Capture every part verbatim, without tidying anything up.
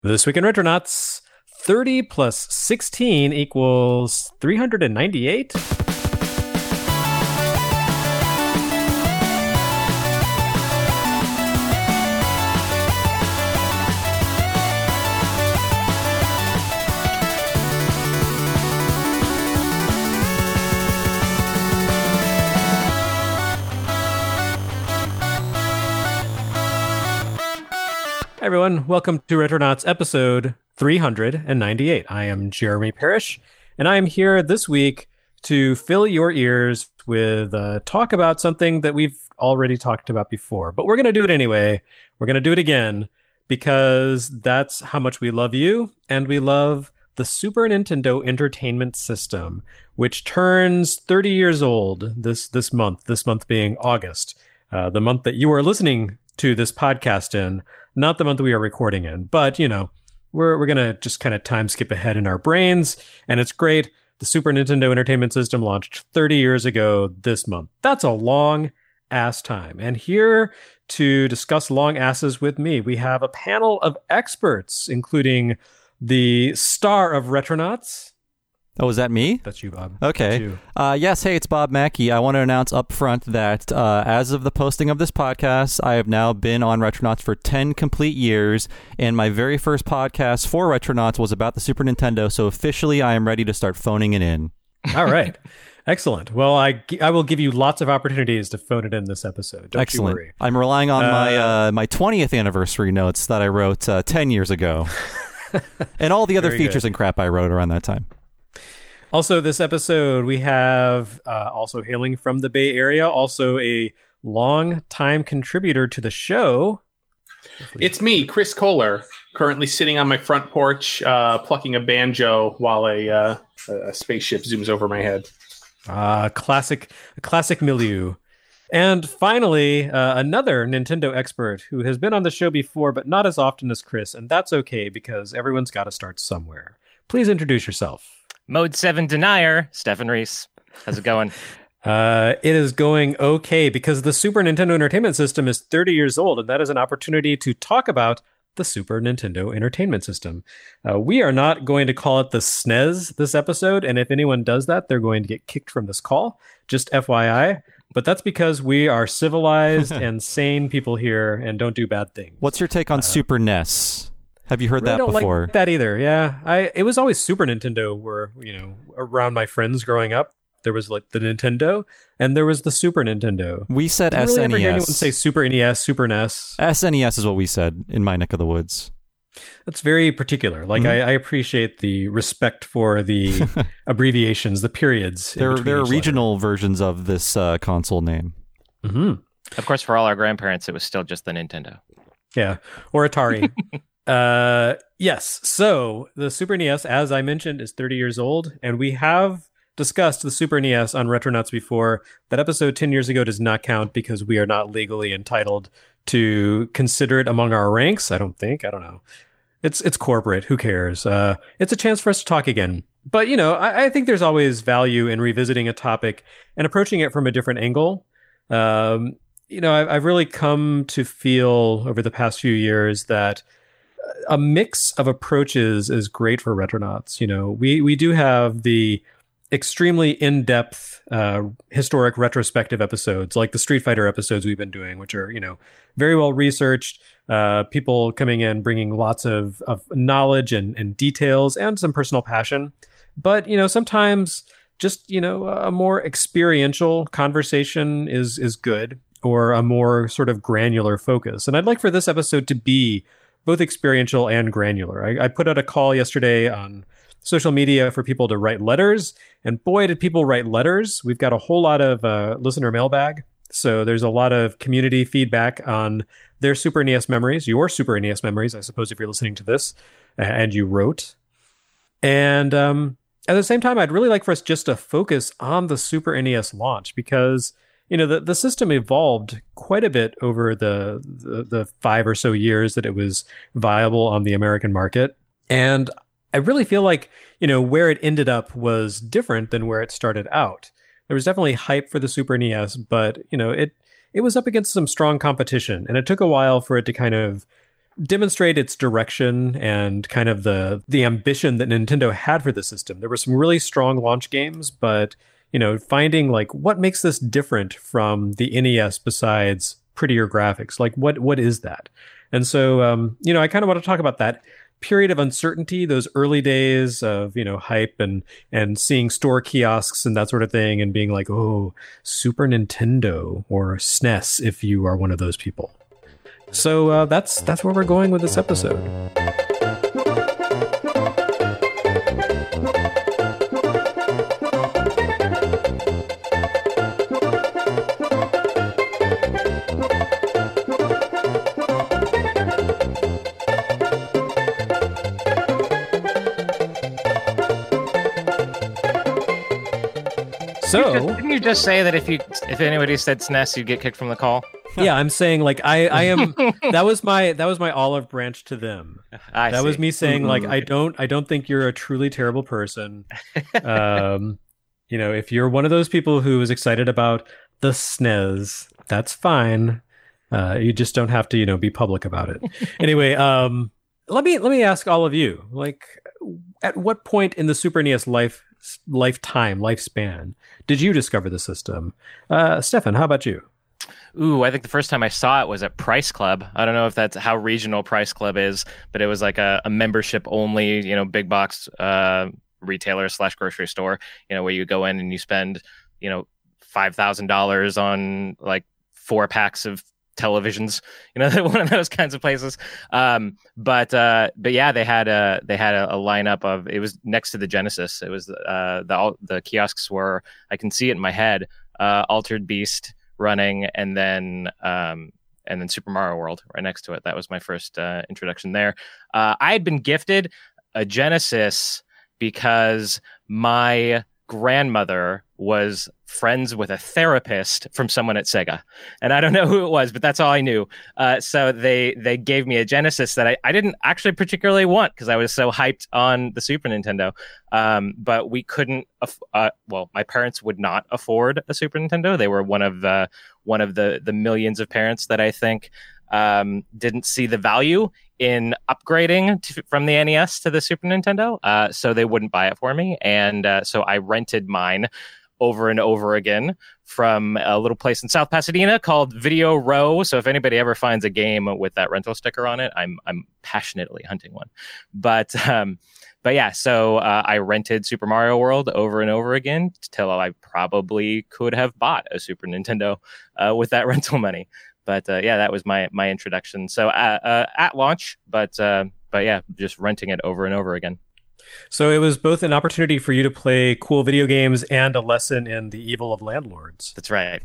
This week in Retronauts, thirty plus sixteen equals three hundred ninety-eight. Hi everyone, welcome to Retronauts episode three hundred ninety-eight. I am Jeremy Parrish, and I am here this week to fill your ears with uh, talk about something that we've already talked about before. But we're going to do it anyway. We're going to do it again because that's how much we love you, and we love the Super Nintendo Entertainment System, which turns thirty years old this, this month, this month being August, uh, the month that you are listening to this podcast in. Not the month we are recording in, but, you know, we're we're going to just kind of time skip ahead in our brains, and it's great. The Super Nintendo Entertainment System launched thirty years ago this month. That's a long ass time. And here to discuss long asses with me, we have a panel of experts, including the star of Retronauts. Oh, is that me? That's you, Bob. Okay. You. Uh, yes, hey, it's Bob Mackey. I want to announce up front that uh, as of the posting of this podcast, I have now been on Retronauts for ten complete years, and my very first podcast for Retronauts was about the Super Nintendo, so officially I am ready to start phoning it in. All right. Excellent. Well, I, I will give you lots of opportunities to phone it in this episode. Don't Excellent. you worry. I'm relying on uh, my uh, my twentieth anniversary notes that I wrote uh, ten years ago, and all the other features good. and crap I wrote around that time. Also, this episode, we have uh, also hailing from the Bay Area, also a long-time contributor to the show. It's me, Chris Kohler, currently sitting on my front porch, uh, plucking a banjo while a, uh, a spaceship zooms over my head. Ah, uh, classic, classic milieu. And finally, uh, another Nintendo expert who has been on the show before, but not as often as Chris, and that's okay because everyone's got to start somewhere. Please introduce yourself. Mode seven Denier, Stefan Reese. How's it going? uh, it is going okay because the Super Nintendo Entertainment System is thirty years old, and that is an opportunity to talk about the Super Nintendo Entertainment System. Uh, we are not going to call it the S N E S this episode, and if anyone does that, they're going to get kicked from this call, just F Y I. But that's because we are civilized and sane people here and don't do bad things. What's your take on uh, Super N E S? Have you heard really that don't before? Like that either. Yeah, I. It was always Super Nintendo. Where you know, around my friends growing up, there was like the Nintendo, and there was the Super Nintendo. We said Didn't S N E S. Really ever hear anyone say Super N E S, Super N E S? S N E S is what we said in my neck of the woods. That's very particular. Like mm-hmm. I, I appreciate the respect for the abbreviations, the periods. There, there are regional letter. versions of this uh, console name. Mm-hmm. Of course, for all our grandparents, it was still just the Nintendo. Yeah, or Atari. Uh, yes. So the Super N E S, as I mentioned, is thirty years old, and we have discussed the Super N E S on Retronauts before. That episode ten years ago does not count because we are not legally entitled to consider it among our ranks. I don't think. I don't know. It's it's corporate. Who cares? Uh, it's a chance for us to talk again. But you know, I, I think there's always value in revisiting a topic and approaching it from a different angle. Um, you know, I've, I've really come to feel over the past few years that a mix of approaches is great for Retronauts. You know, we, we do have the extremely in-depth uh, historic retrospective episodes, like the Street Fighter episodes we've been doing, which are, you know, very well researched, uh, people coming in, bringing lots of, of knowledge and, and details and some personal passion. But, you know, sometimes just, you know, a more experiential conversation is, is good, or a more sort of granular focus. And I'd like for this episode to be both experiential and granular. I, I put out a call yesterday on social media for people to write letters, and boy, did people write letters. We've got a whole lot of uh, listener mailbag, so there's a lot of community feedback on their Super N E S memories, your Super N E S memories, I suppose, if you're listening to this, and you wrote. And um, at the same time, I'd really like for us just to focus on the Super N E S launch, because you know, the, the system evolved quite a bit over the, the the five or so years that it was viable on the American market. And I really feel like, you know, where it ended up was different than where it started out. There was definitely hype for the Super N E S, but, you know, it it was up against some strong competition. And it took a while for it to kind of demonstrate its direction and kind of the the ambition that Nintendo had for the system. There were some really strong launch games, but you know, finding like what makes this different from the N E S besides prettier graphics, like what what is that? And so, um, you know, I kind of want to talk about that period of uncertainty, those early days of, you know, hype and and seeing store kiosks and that sort of thing, and being like, oh, Super Nintendo or S N E S, if you are one of those people. So uh, that's that's where we're going with this episode. So, didn't you, just, didn't you just say that if you if anybody said S N E S, you'd get kicked from the call? Yeah, I'm saying like I, I am that was my that was my olive branch to them. I that see. was me saying like I don't I don't think you're a truly terrible person. Um, you know, if you're one of those people who is excited about the S N E S, that's fine. Uh, you just don't have to, you know, be public about it. Anyway, um, let me let me ask all of you, like, at what point in the Super N E S life lifetime lifespan did you discover the system? Uh, Stefan, how about you? Ooh, I think the first time I saw it was at Price Club. I don't know if that's how regional Price Club is, but it was like a, a membership only, you know, big box uh, retailer slash grocery store, you know, where you go in and you spend, you know, five thousand dollars on like four packs of televisions, you know, one of those kinds of places. Um, but uh, but yeah, they had a they had a, a lineup of, it was next to the Genesis. It was uh, the the kiosks were, I can see it in my head, uh, Altered Beast running, and then um, and then Super Mario World right next to it. That was my first uh, introduction there. Uh, I had been gifted a Genesis because my grandmother was friends with a therapist from someone at Sega, and I don't know who it was, but that's all I knew. Uh, so they they gave me a Genesis that I, I didn't actually particularly want because I was so hyped on the Super Nintendo. Um, but we couldn't. Aff- uh, well, my parents would not afford a Super Nintendo. They were one of the one of the the millions of parents that I think um, didn't see the value in upgrading to, from the N E S to the Super Nintendo. Uh, so they wouldn't buy it for me, and uh, so I rented mine over and over again from a little place in South Pasadena called Video Row. So if anybody ever finds a game with that rental sticker on it, I'm I'm passionately hunting one. But um, but yeah, so uh, I rented Super Mario World over and over again till I probably could have bought a Super Nintendo uh, with that rental money. But uh, yeah, that was my my introduction. So uh, uh, at launch, but uh, but yeah, just renting it over and over again. So it was both an opportunity for you to play cool video games and a lesson in the evil of landlords. That's right.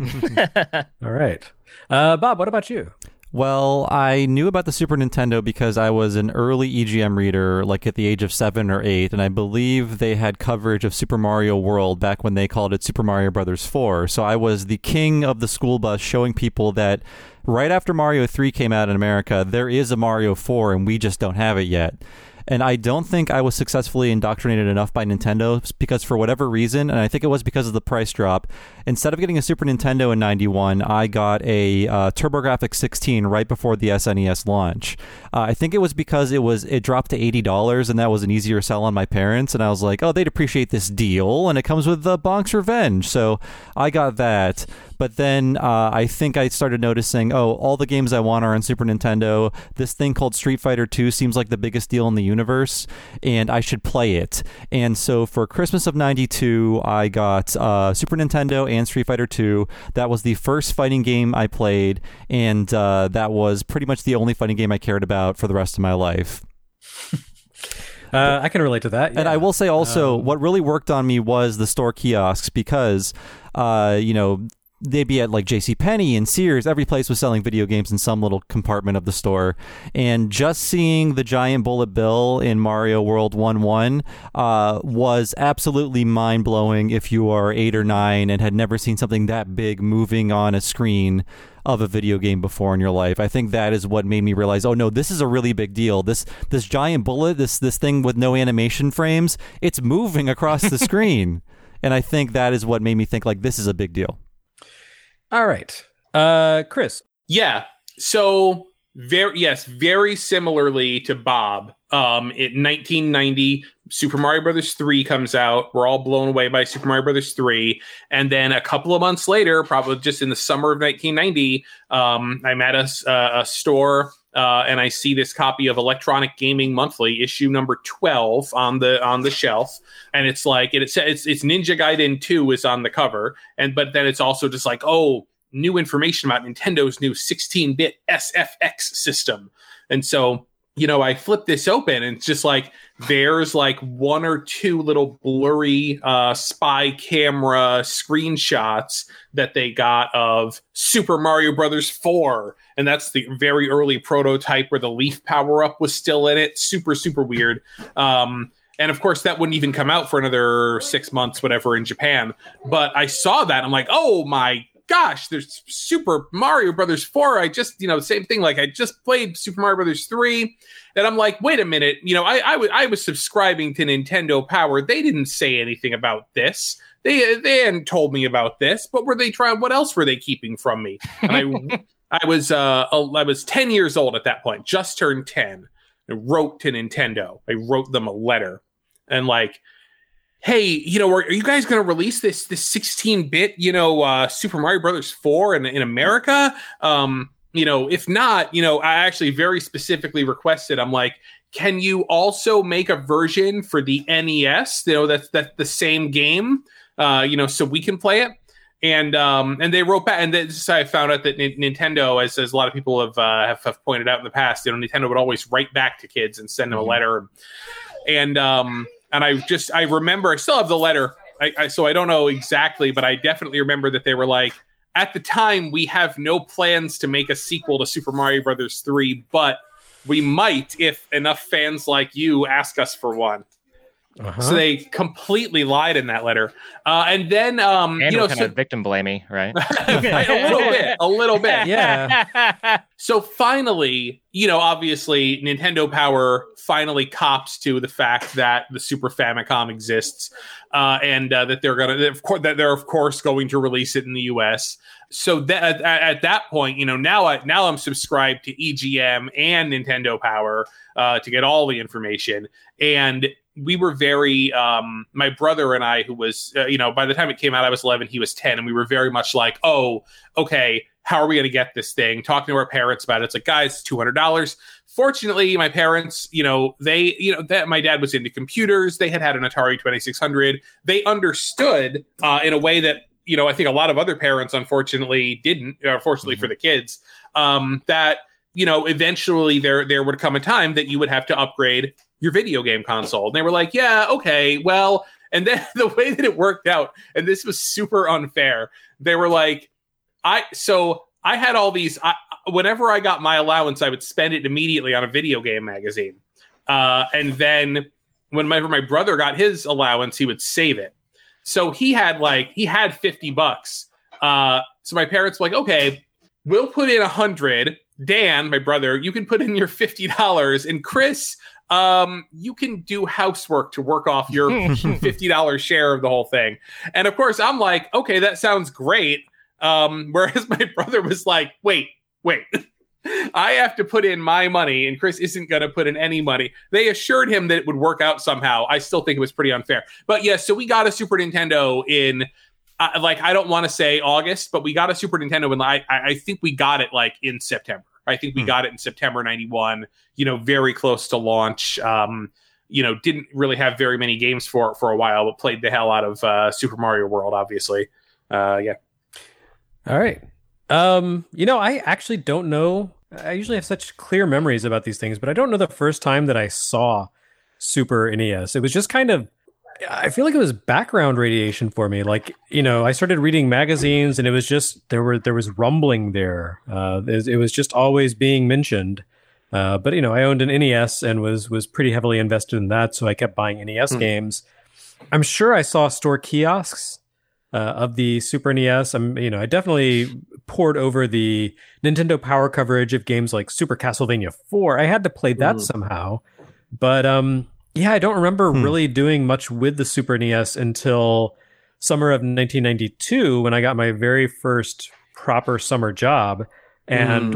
All right. Uh, Bob, what about you? Well, I knew about the Super Nintendo because I was an early E G M reader, like at the age of seven or eight, and I believe they had coverage of Super Mario World back when they called it Super Mario Brothers four. So I was the king of the school bus, showing people that right after Mario three came out in America, there is a Mario four, and we just don't have it yet. And I don't think I was successfully indoctrinated enough by Nintendo because for whatever reason, and I think it was because of the price drop, instead of getting a Super Nintendo in ninety-one, I got a uh, TurboGrafx sixteen right before the S N E S launch. Uh, I think it was because it was it dropped to eighty dollars, and that was an easier sell on my parents. And I was like, oh, they'd appreciate this deal, and it comes with the Bonk's Revenge. So I got that. But then uh, I think I started noticing, oh, all the games I want are on Super Nintendo. This thing called Street Fighter two seems like the biggest deal in the universe, and I should play it. And so for Christmas of ninety-two, I got uh, Super Nintendo and Street Fighter two. That was the first fighting game I played, and uh, that was pretty much the only fighting game I cared about for the rest of my life. Uh, I can relate to that. Yeah. And I will say also, um, what really worked on me was the store kiosks because, uh, you know, they'd be at like JCPenney and Sears. Every place was selling video games in some little compartment of the store. And just seeing the giant bullet bill in Mario World one one uh, was absolutely mind-blowing if you are eight or nine and had never seen something that big moving on a screen of a video game before in your life. I think that is what made me realize, oh no, this is a really big deal. This this giant bullet, this this thing with no animation frames, it's moving across the screen. And I think that is what made me think like this is a big deal. All right. Uh, Chris. Yeah. So Very yes, very similarly to Bob. Um, in nineteen ninety, Super Mario Brothers three comes out. We're all blown away by Super Mario Brothers three, and then a couple of months later, probably just in the summer of nineteen ninety, um, I'm at a, uh, a store. Uh, and I see this copy of Electronic Gaming Monthly, issue number twelve, on the on the shelf, and it's like it, it's it's it's Ninja Gaiden two is on the cover, and but then it's also just like, oh, new information about Nintendo's new sixteen-bit S F X system, and so you know I flip this open, and it's just like there's like one or two little blurry uh, spy camera screenshots that they got of Super Mario Brothers four. And that's the very early prototype where the leaf power up was still in it. Super, super weird. Um, and of course, that wouldn't even come out for another six months, whatever, in Japan. But I saw that. I'm like, oh my gosh, there's Super Mario Brothers four. I just, you know, same thing. Like I just played Super Mario Brothers three. And I'm like, wait a minute. You know, I, I, w- I was subscribing to Nintendo Power. They didn't say anything about this. They, they hadn't told me about this. But were they trying? What else were they keeping from me? And I. I was uh, I was ten years old at that point, just turned ten. I wrote to Nintendo. I wrote them a letter and like, hey, you know, are, are you guys going to release this this sixteen-bit, you know, uh, Super Mario Brothers four in in America? Um, you know, if not, you know, I actually very specifically requested. I'm like, can you also make a version for the N E S? You know, that's that's the same game. Uh, you know, so we can play it. And um, and they wrote back, and this I found out that N- Nintendo, as, as a lot of people have, uh, have have pointed out in the past, you know, Nintendo would always write back to kids and send them mm-hmm. a letter. And um, and I just I remember I still have the letter, I, I, so I don't know exactly, but I definitely remember that they were like, at the time we have no plans to make a sequel to Super Mario Brothers three, but we might if enough fans like you ask us for one. Uh-huh. So they completely lied in that letter, uh, and then um, and you know, kind so, of victim blaming, right? a little bit, a little bit, yeah. So finally, you know, obviously, Nintendo Power finally cops to the fact that the Super Famicom exists, uh, and uh, that they're gonna, of course, that they're of course going to release it in the U S. So that at, at that point, you know, now I now I'm subscribed to E G M and Nintendo Power uh, to get all the information. And we were very, um, my brother and I, who was, uh, you know, by the time it came out, I was eleven, he was ten. And we were very much like, oh, okay, how are we going to get this thing? Talking to our parents about it. It's like, guys, two hundred dollars. Fortunately, my parents, you know, they, you know, that my dad was into computers. They had had an Atari twenty-six hundred. They understood uh, in a way that, you know, I think a lot of other parents, unfortunately, didn't, unfortunately mm-hmm. for the kids, um, that, you know, eventually there there would come a time that you would have to upgrade your video game console. And they were like, yeah, okay, well, and then the way that it worked out, and this was super unfair, they were like, I, so I had all these, I, whenever I got my allowance, I would spend it immediately on a video game magazine. Uh, and then whenever my brother got his allowance, he would save it. So he had like, he had fifty bucks. Uh, so my parents were like, okay, we'll put in a hundred. Dan, my brother, you can put in your fifty dollars. And Chris, um, you can do housework to work off your fifty dollars share of the whole thing. And of course, I'm like, okay, that sounds great. Um, whereas my brother was like, wait, wait. I have to put in my money, and Chris isn't going to put in any money. They assured him that it would work out somehow. I still think it was pretty unfair. But yes, yeah, so we got a Super Nintendo in, uh, like, I don't want to say August, but we got a Super Nintendo in, I, I think we got it, like, in September. I think we hmm. got it in September ninety-one, you know, very close to launch. Um, you know, didn't really have very many games for it for a while, but played the hell out of uh, Super Mario World, obviously. Uh, yeah. All right. Um, you know, I actually don't know. I usually have such clear memories about these things, but I don't know the first time that I saw Super N E S. It was just kind of, I feel like it was background radiation for me. Like, you know, I started reading magazines and it was just, there were, there was rumbling there. Uh, it, it was just always being mentioned. Uh, but, you know, I owned an N E S and was, was pretty heavily invested in that. So I kept buying N E S hmm. games. I'm sure I saw store kiosks uh, of the Super N E S. I'm, you know, I definitely poured over the Nintendo Power coverage of games like Super Castlevania four. I had to play that mm. somehow. But, um, yeah, I don't remember hmm. really doing much with the Super N E S until summer of nineteen ninety-two when I got my very first proper summer job. And mm.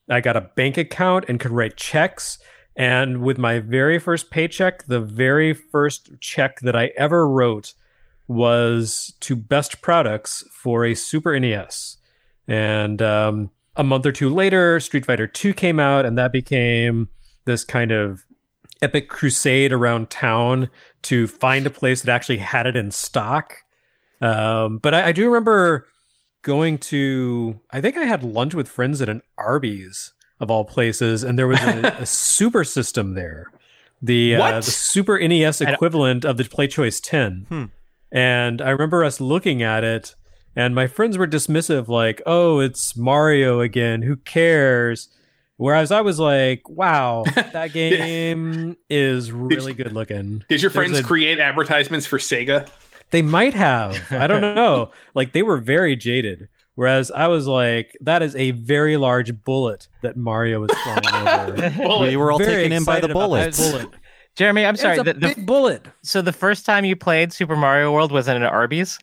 I got a bank account and could write checks. And with my very first paycheck, the very first check that I ever wrote was to Best Products for a Super N E S. And um, a month or two later, Street Fighter two came out, and that became this kind of epic crusade around town to find a place that actually had it in stock. Um, but I, I do remember going to, I think I had lunch with friends at an Arby's of all places, and there was a, a super system there. The, uh, the Super N E S equivalent of the PlayChoice ten. Hmm. And I remember us looking at it, and my friends were dismissive, like, oh, it's Mario again, who cares? Whereas I was like, wow, that game is really good looking. Did your There's friends a, create advertisements for Sega? They might have. I don't know. Like, they were very jaded. Whereas I was like, that is a very large bullet that Mario is flying over. We were all Very taken in by the excited about that bullets. bullet. Jeremy, I'm sorry. It's a The, the, big bullet. so the first time you played Super Mario World was in an Arby's?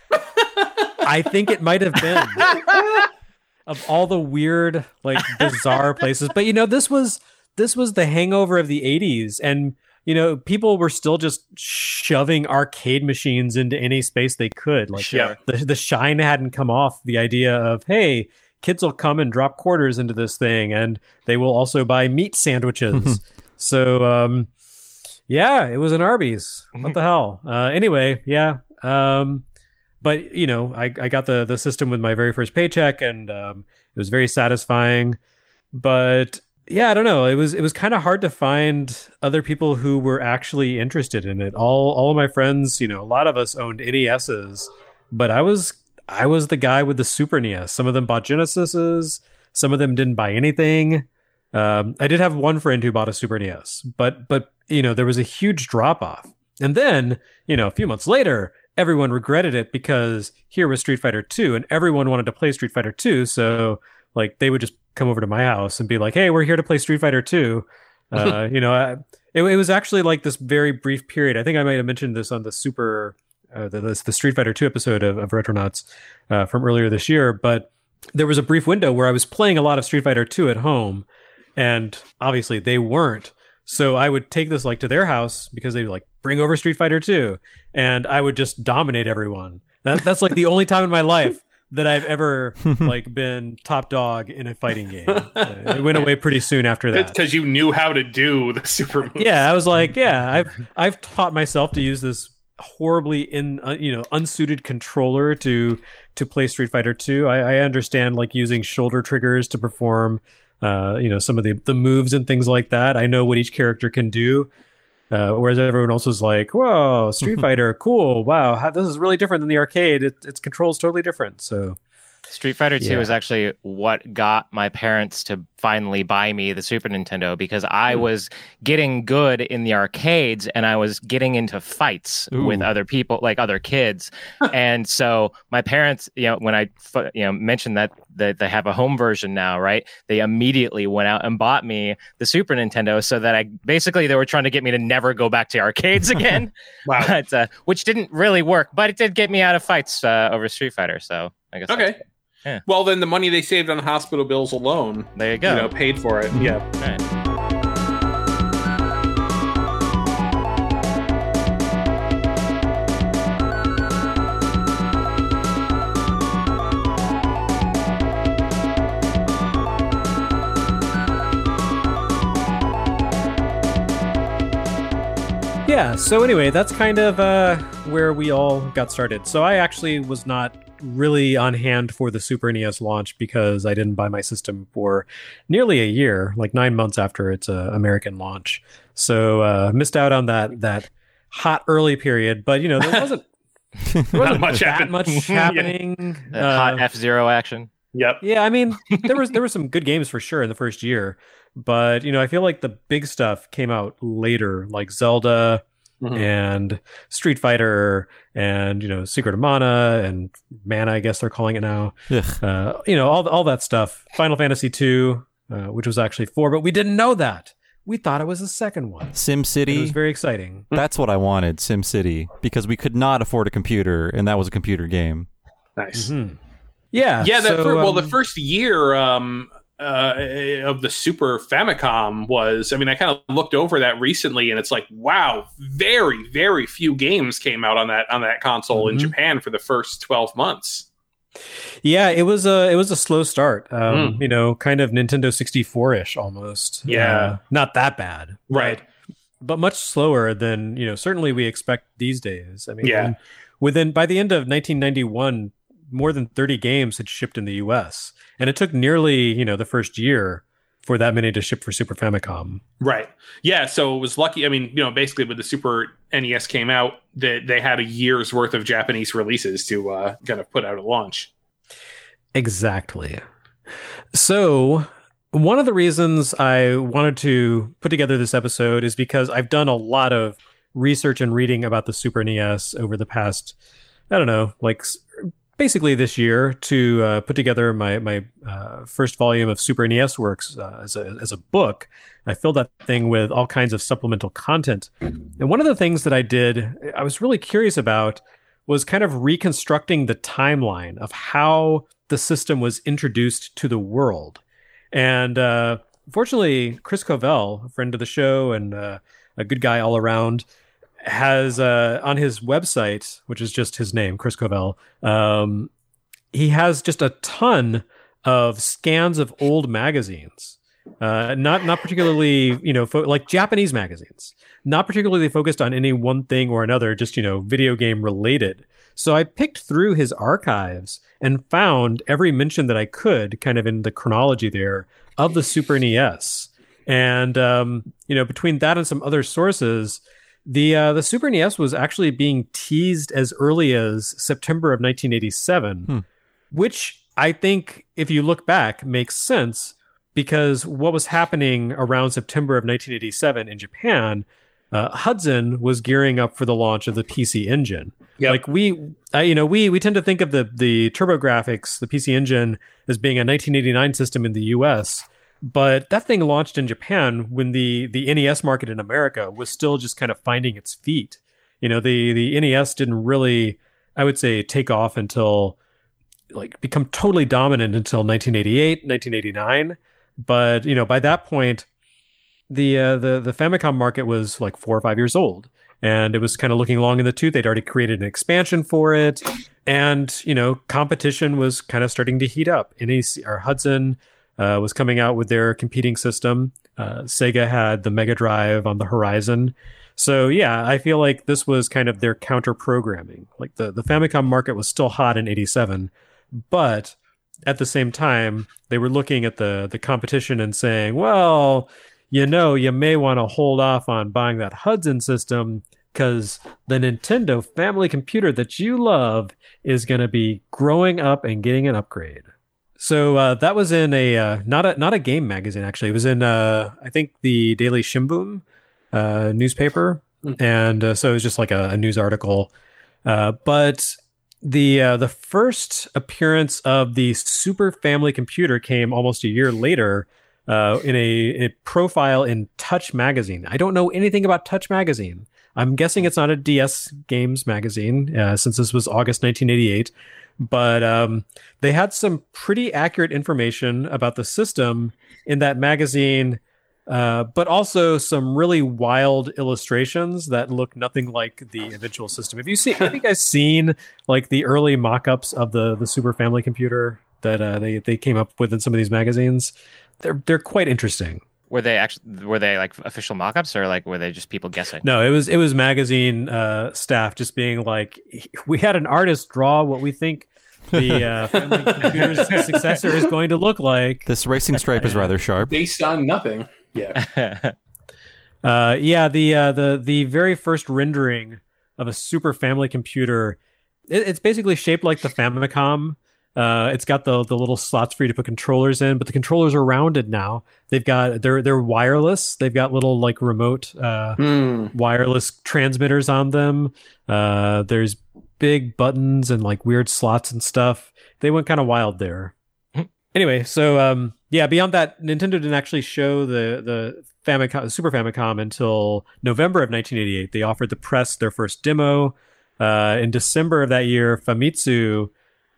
I think it might have been. Of all the weird, like, bizarre places. But, you know, this was this was the hangover of the eighties. And, you know, people were still just shoving arcade machines into any space they could. Like, Sure. the, the shine hadn't come off the idea of, hey, kids will come and drop quarters into this thing, and they will also buy meat sandwiches. So, um, yeah, it was an Arby's. What the hell? Uh, anyway, yeah. Um, but, you know, I, I got the, the system with my very first paycheck, and um, it was very satisfying. But yeah, I don't know. It was it was kind of hard to find other people who were actually interested in it. All all of my friends, you know, a lot of us owned N E S's, but I was I was the guy with the Super N E S. Some of them bought Genesises. Some of them didn't buy anything. Um, I did have one friend who bought a Super N E S, but but you know, there was a huge drop off. And then, you know, a few months later, everyone regretted it because here was Street Fighter two, and everyone wanted to play Street Fighter two. So like they would just come over to my house and be like, "Hey, we're here to play Street Fighter two." Uh, you know, I, it, it was actually like this very brief period. I think I might have mentioned this on the Super, uh, the, the the Street Fighter two episode of, of Retronauts uh, from earlier this year. But there was a brief window where I was playing a lot of Street Fighter two at home, and obviously they weren't. So I would take this like to their house because they'd like bring over Street Fighter two, and I would just dominate everyone. That, that's like the only time in my life that I've ever like been top dog in a fighting game. Uh, it went away pretty soon after that. Because you knew how to do the super moves. Yeah, I was like, yeah, I've I've taught myself to use this horribly in uh, you know unsuited controller to to play Street Fighter two. I, I understand like using shoulder triggers to perform uh, you know some of the the moves and things like that. I know what each character can do. Uh, whereas everyone else was like, whoa, Street Fighter, cool. Wow, how, this is really different than the arcade. It, its control is totally different. So Street Fighter two Yeah. is actually what got my parents to finally buy me the Super Nintendo, because I was getting good in the arcades and I was getting into fights Ooh. with other people, like other kids. And so my parents, you know, when I fu- you know mentioned that that they have a home version now, right? They immediately went out and bought me the Super Nintendo, so that I basically they were trying to get me to never go back to arcades again. Wow. But, uh, which didn't really work, but it did get me out of fights uh, over Street Fighter. So I guess that's Okay. good. Yeah. Well, then the money they saved on hospital bills alone, There you go. you know, paid for it. Yeah. Right. yeah. So anyway, that's kind of uh, where we all got started. So I actually was not really on hand for the Super N E S launch because I didn't buy my system for nearly a year, like nine months after its uh, American launch. So uh, missed out on that that hot early period. But you know, there wasn't, there wasn't much that happened. much happening. That Uh, hot F Zero action. Yep. Yeah, I mean, there was there were some good games for sure in the first year, but you know, I feel like the big stuff came out later, like Zelda Mhm. and Street Fighter and you know Secret of Mana and Mana, I guess they're calling it now. Ugh. Uh, you know, all all that stuff. Final Fantasy two, uh, which was actually four, but we didn't know that. We thought it was the second one. Sim It was City. very exciting. That's what I wanted, Sim City, because we could not afford a computer, and that was a computer game. Nice. Mhm. Yeah, Yeah, that so, fir- well, the um, first year, um, uh, of the Super Famicom was, I mean, I kind of looked over that recently, and it's like, wow, very, very few games came out on that on that console mm-hmm. in Japan for the first twelve months. Yeah, it was a it was a slow start. Um, mm. You know, kind of Nintendo sixty-four-ish almost. Yeah, uh, not that bad, right? But, but much slower than you know. Certainly, we expect these days. I mean, yeah. when, within by the end of nineteen ninety-one, more than thirty games had shipped in the U S, and it took nearly you know the first year for that many to ship for Super Famicom. Right. Yeah. So it was lucky. I mean, you know, basically when the Super N E S came out, they, they had a year's worth of Japanese releases to uh, kind of put out at launch. Exactly. So one of the reasons I wanted to put together this episode is because I've done a lot of research and reading about the Super N E S over the past, I don't know, like basically this year to uh, put together my my uh, first volume of Super N E S Works uh, as a as a book. I filled that thing with all kinds of supplemental content. And one of the things that I did, I was really curious about, was kind of reconstructing the timeline of how the system was introduced to the world. And uh, fortunately, Chris Covell, a friend of the show and uh, a good guy all around, has uh, on his website, which is just his name, Chris Covell, um, he has just a ton of scans of old magazines. Uh, not not particularly, you know, fo- like Japanese magazines, not particularly focused on any one thing or another, just, you know, video game related. So I picked through his archives and found every mention that I could, kind of in the chronology there, of the Super N E S. And, um, you know, between that and some other sources, the uh, the Super N E S was actually being teased as early as September of nineteen eighty-seven, hmm. which I think, if you look back, makes sense. Because what was happening around September of nineteen eighty-seven in Japan, uh, Hudson was gearing up for the launch of the P C Engine. Yep. Like we, uh, you know, we we tend to think of the the TurboGrafx, the P C Engine, as being a nineteen eighty-nine system in the U S, but that thing launched in Japan when the the N E S market in America was still just kind of finding its feet. You know, the the N E S didn't really, I would say, take off until like become totally dominant until nineteen eighty-eight, nineteen eighty-nine. But, you know, by that point, the uh, the the Famicom market was like four or five years old, and it was kind of looking long in the tooth. They'd already created an expansion for it, and, you know, competition was kind of starting to heat up. N E C or Hudson uh, was coming out with their competing system. Uh, Sega had the Mega Drive on the horizon. So, yeah, I feel like this was kind of their counter programming. Like the, the Famicom market was still hot in eighty-seven, but at the same time, they were looking at the the competition and saying, well, you know, you may want to hold off on buying that Hudson system because the Nintendo family computer that you love is going to be growing up and getting an upgrade. So uh, that was in a uh, not a not a game magazine, actually. It was in uh, I think the Daily Shimbun uh, newspaper, and uh, so it was just like a, a news article. Uh, but The uh, the first appearance of the Super Family Computer came almost a year later uh, in a, a profile in Touch Magazine. I don't know anything about Touch Magazine. I'm guessing it's not a D S games magazine uh, since this was August nineteen eighty-eight. But um, they had some pretty accurate information about the system in that magazine. Uh, but also some really wild illustrations that look nothing like the eventual system. Have you seen? Have you guys seen like the early mock-ups of the the Super Family Computer that uh, they they came up with in some of these magazines? They're they're quite interesting. Were they actually were they like official mock-ups, or like were they just people guessing? No, it was it was magazine uh, staff just being like, we had an artist draw what we think the uh, Family Computer's successor is going to look like. This racing stripe is rather sharp. Based on nothing. Yeah. uh, yeah, the uh, the the very first rendering of a Super Family Computer, it, it's basically shaped like the Famicom. Uh, it's got the the little slots for you to put controllers in, but the controllers are rounded now. They've got they're they're wireless. They've got little like remote uh, mm. wireless transmitters on them. Uh, there's big buttons and like weird slots and stuff. They went kind of wild there. Anyway, so um, yeah, beyond that, Nintendo didn't actually show the the Famicom, Super Famicom until November of nineteen eighty-eight. They offered the press their first demo. Uh, in December of that year, Famitsu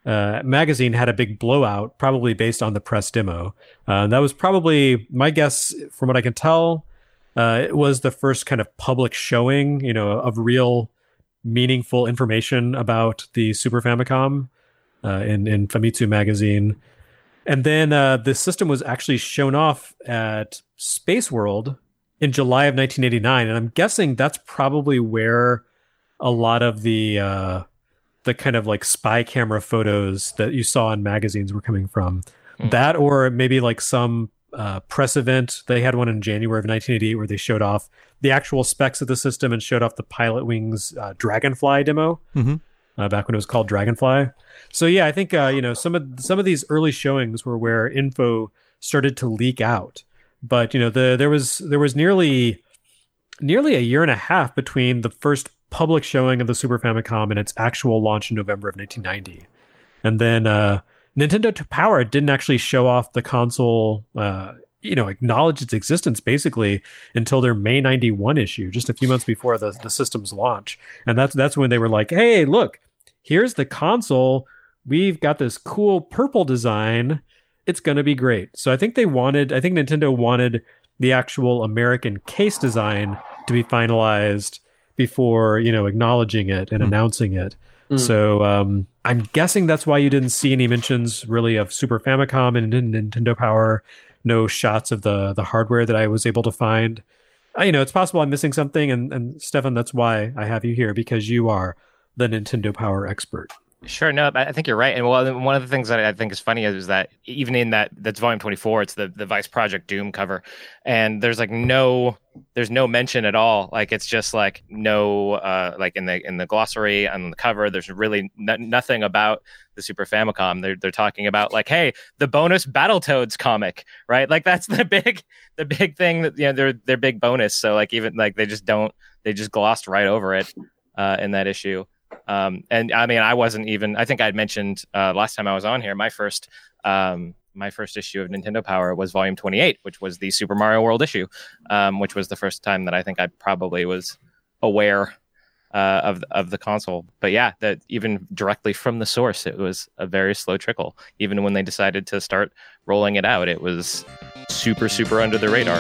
uh, magazine had a big blowout, probably based on the press demo. Uh, that was probably my guess, from what I can tell. Uh, it was the first kind of public showing, you know, of real meaningful information about the Super Famicom uh, in in Famitsu magazine. And then uh, the system was actually shown off at Space World in July of nineteen eighty-nine, and I'm guessing that's probably where a lot of the uh, the kind of like spy camera photos that you saw in magazines were coming from. Mm. That, or maybe like some uh, press event. They had one in January of nineteen eighty-eight where they showed off the actual specs of the system and showed off the Pilot Wings uh, Dragonfly demo. Mm-hmm. Uh, back when it was called Dragonfly. So yeah, I think uh, you know some of some of these early showings were where info started to leak out. But you know the there was there was nearly nearly a year and a half between the first public showing of the Super Famicom and its actual launch in November of nineteen ninety, and then uh, Nintendo Power didn't actually show off the console. Uh, you know, acknowledge its existence basically until their May ninety-one issue, just a few months before the, the system's launch. And that's that's when they were like, hey, look, here's the console. We've got this cool purple design. It's going to be great. So I think they wanted, I think Nintendo wanted the actual American case design to be finalized before, you know, acknowledging it and mm. announcing it. Mm. So um, I'm guessing that's why you didn't see any mentions really of Super Famicom and Nintendo Power. No shots of the the hardware that I was able to find. Uh, you know, it's possible I'm missing something. And, and Stefan, that's why I have you here, because you are the Nintendo Power expert. Sure. No, I think you're right. And well, one of the things that I think is funny is that even in that, that's volume twenty-four, it's the, the Vice Project Doom cover. And there's like no, there's no mention at all. Like, it's just like no, uh, like in the, in the glossary on the cover, there's really n- nothing about the Super Famicom. They're, they're talking about like, hey, the bonus Battletoads comic, right? Like that's the big, the big thing that, you know, their, their big bonus. So like, even like, they just don't, they just glossed right over it, uh, in that issue. Um, and I mean, I wasn't even, I think I'd mentioned, uh, last time I was on here, my first, um, my first issue of Nintendo Power was volume twenty-eight, which was the Super Mario World issue, um, which was the first time that I think I probably was aware, uh, of, of the console. But yeah, that even directly from the source, it was a very slow trickle. Even when they decided to start rolling it out, it was super, super under the radar.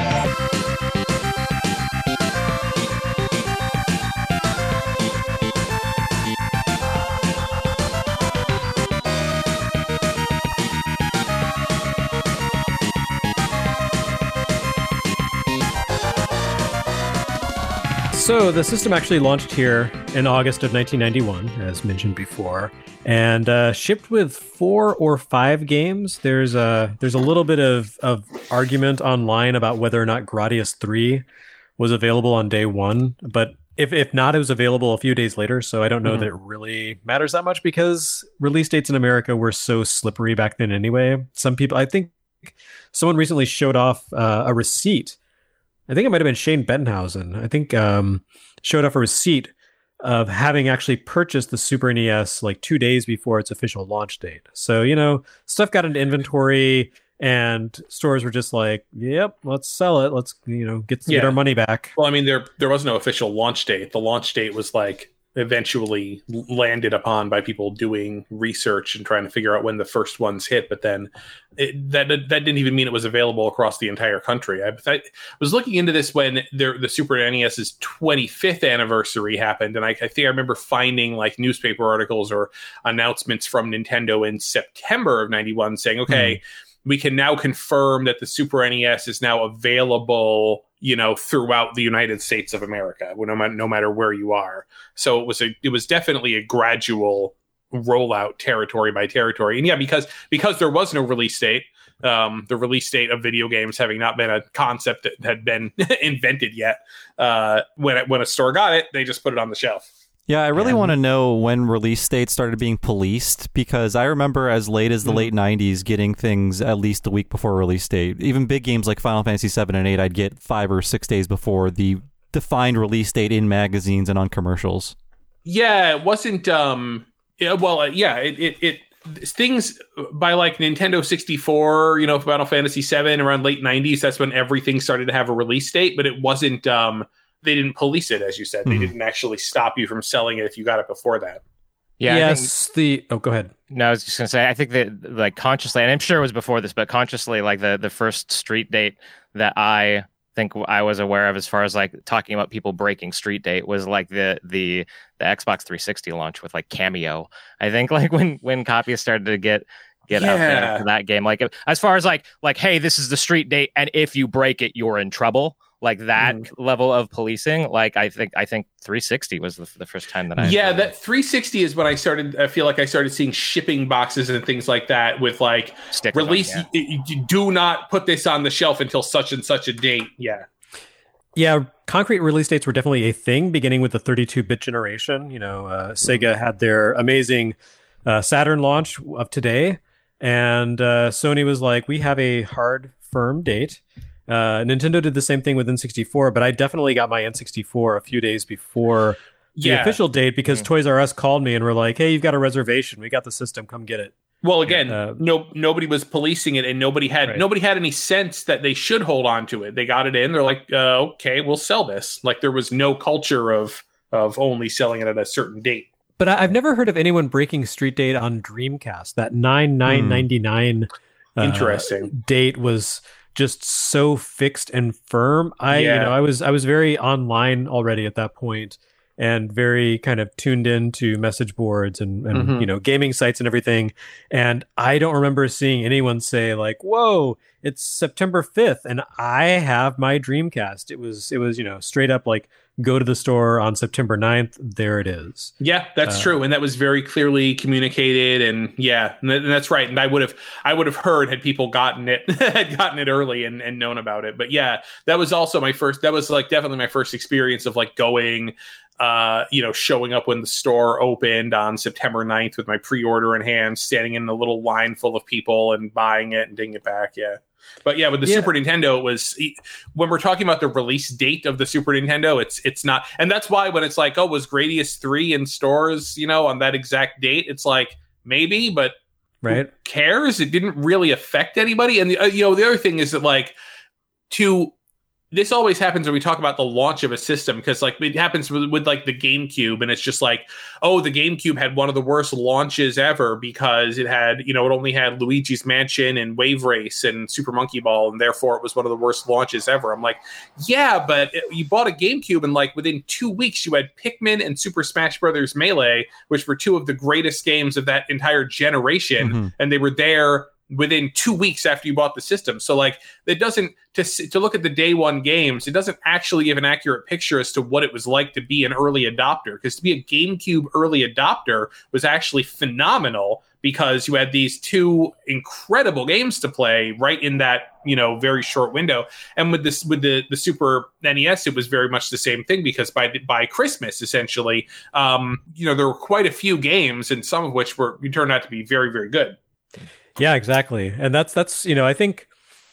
So the system actually launched here in August of nineteen ninety-one, as mentioned before, and uh, shipped with four or five games. There's a there's a little bit of, of argument online about whether or not Gradius three was available on day one, but if if not, it was available a few days later. So I don't know mm-hmm. that it really matters that much because release dates in America were so slippery back then anyway. Some people, I think, someone recently showed off uh, a receipt. I think it might have been Shane Bettenhausen. I think um, showed off a receipt of having actually purchased the Super N E S like two days before its official launch date. So, you know, stuff got into inventory and stores were just like, yep, let's sell it. Let's, you know, get, yeah. get our money back. Well, I mean, there there was no official launch date. The launch date was like eventually landed upon by people doing research and trying to figure out when the first ones hit. But then it, that that didn't even mean it was available across the entire country. I, I was looking into this when there, the Super N E S's twenty-fifth anniversary happened. And I, I think I remember finding like newspaper articles or announcements from Nintendo in September of ninety-one saying, okay, hmm. we can now confirm that the Super N E S is now available, you know, throughout the United States of America, no matter, no matter where you are. So it was a, it was definitely a gradual rollout, territory by territory. And yeah, because because there was no release date, um, the release date of video games having not been a concept that had been invented yet, uh, when it, when a store got it, they just put it on the shelf. Yeah, I really and... want to know when release dates started being policed, because I remember as late as the mm. late nineties getting things at least a week before release date. Even big games like Final Fantasy seven and eight, I'd get five or six days before the defined release date in magazines and on commercials. Yeah, it wasn't... Um, yeah, well, uh, yeah, it, it, it things by like Nintendo sixty-four, you know, Final Fantasy seven, around late nineties, that's when everything started to have a release date, but it wasn't... Um, they didn't police it, as you said. They mm. didn't actually stop you from selling it if you got it before that. Yeah. yes. I think, the oh, go ahead. no, I was just gonna say. I think that like consciously, and I'm sure it was before this, but consciously, like the the first street date that I think I was aware of, as far as like talking about people breaking street date, was like the the the Xbox three sixty launch with like Cameo. I think like when when copies started to get get out there Yeah. for that game, like as far as like like hey, this is the street date, and if you break it, you're in trouble. Like that Mm. level of policing. Like I think I think three sixty was the, the first time that I Yeah, that three sixty is when I started. I feel like I started seeing shipping boxes and things like that with like stickers on, release. yeah. y- y- do not put this on the shelf until such and such a date. Yeah, Yeah, concrete release dates were definitely a thing, beginning with the thirty-two bit generation. You know, uh, Sega had their amazing uh, Saturn launch of today, and uh, Sony was like, "We have a hard, firm date." Uh, Nintendo did the same thing with N sixty-four, but I definitely got my N sixty-four a few days before the yeah. official date because Mm. Toys R Us called me and were like, "Hey, you've got a reservation. We got the system. Come get it." Well, again, Uh, no, nobody was policing it, and nobody had Right. nobody had any sense that they should hold on to it. They got it in. They're like, uh, okay, we'll sell this. Like there was no culture of of only selling it at a certain date. But I- I've never heard of anyone breaking street date on Dreamcast. That nine nine ninety-nine uh, Interesting. date was just so fixed and firm. I you Yeah. know I was I was very online already at that point and very kind of tuned into message boards and, and Mhm. you know gaming sites and everything. And I don't remember seeing anyone say like, "Whoa, it's September fifth and I have my Dreamcast." It was it was you know straight up like, go to the store on September ninth. There it is. Yeah, that's Uh, true, and that was very clearly communicated. And yeah, and th- that's right. And I would have, I would have heard had people gotten it, had gotten it early and, and known about it. But yeah, that was also my first. That was like definitely my first experience of like going, uh, you know, showing up when the store opened on September ninth with my pre-order in hand, standing in a little line full of people and buying it and taking it back. Yeah. But yeah, with the Yeah. Super Nintendo, it was when we're talking about the release date of the Super Nintendo, it's it's not, and that's why when it's like, oh, was Gradius three in stores, you know, on that exact date, it's like maybe, but Right. who cares? It didn't really affect anybody. And the, uh, you know, the other thing is that like to this always happens when we talk about the launch of a system, because like it happens with, with like the GameCube, and it's just like, oh, the GameCube had one of the worst launches ever because it had, you know, it only had Luigi's Mansion and Wave Race and Super Monkey Ball, and therefore it was one of the worst launches ever. I'm like, yeah, but it, you bought a GameCube and like within two weeks you had Pikmin and Super Smash Brothers Melee, which were two of the greatest games of that entire generation, Mhm. and they were there within two weeks after you bought the system. So like it doesn't, to s- to look at the day one games, it doesn't actually give an accurate picture as to what it was like to be an early adopter, because to be a GameCube early adopter was actually phenomenal because you had these two incredible games to play right in that, you know, very short window. And with this, with the, the Super N E S, it was very much the same thing, because by the, by Christmas, essentially, um, you know, there were quite a few games, and some of which were, turned out to be very, very good. Yeah, exactly. And that's that's you know, I think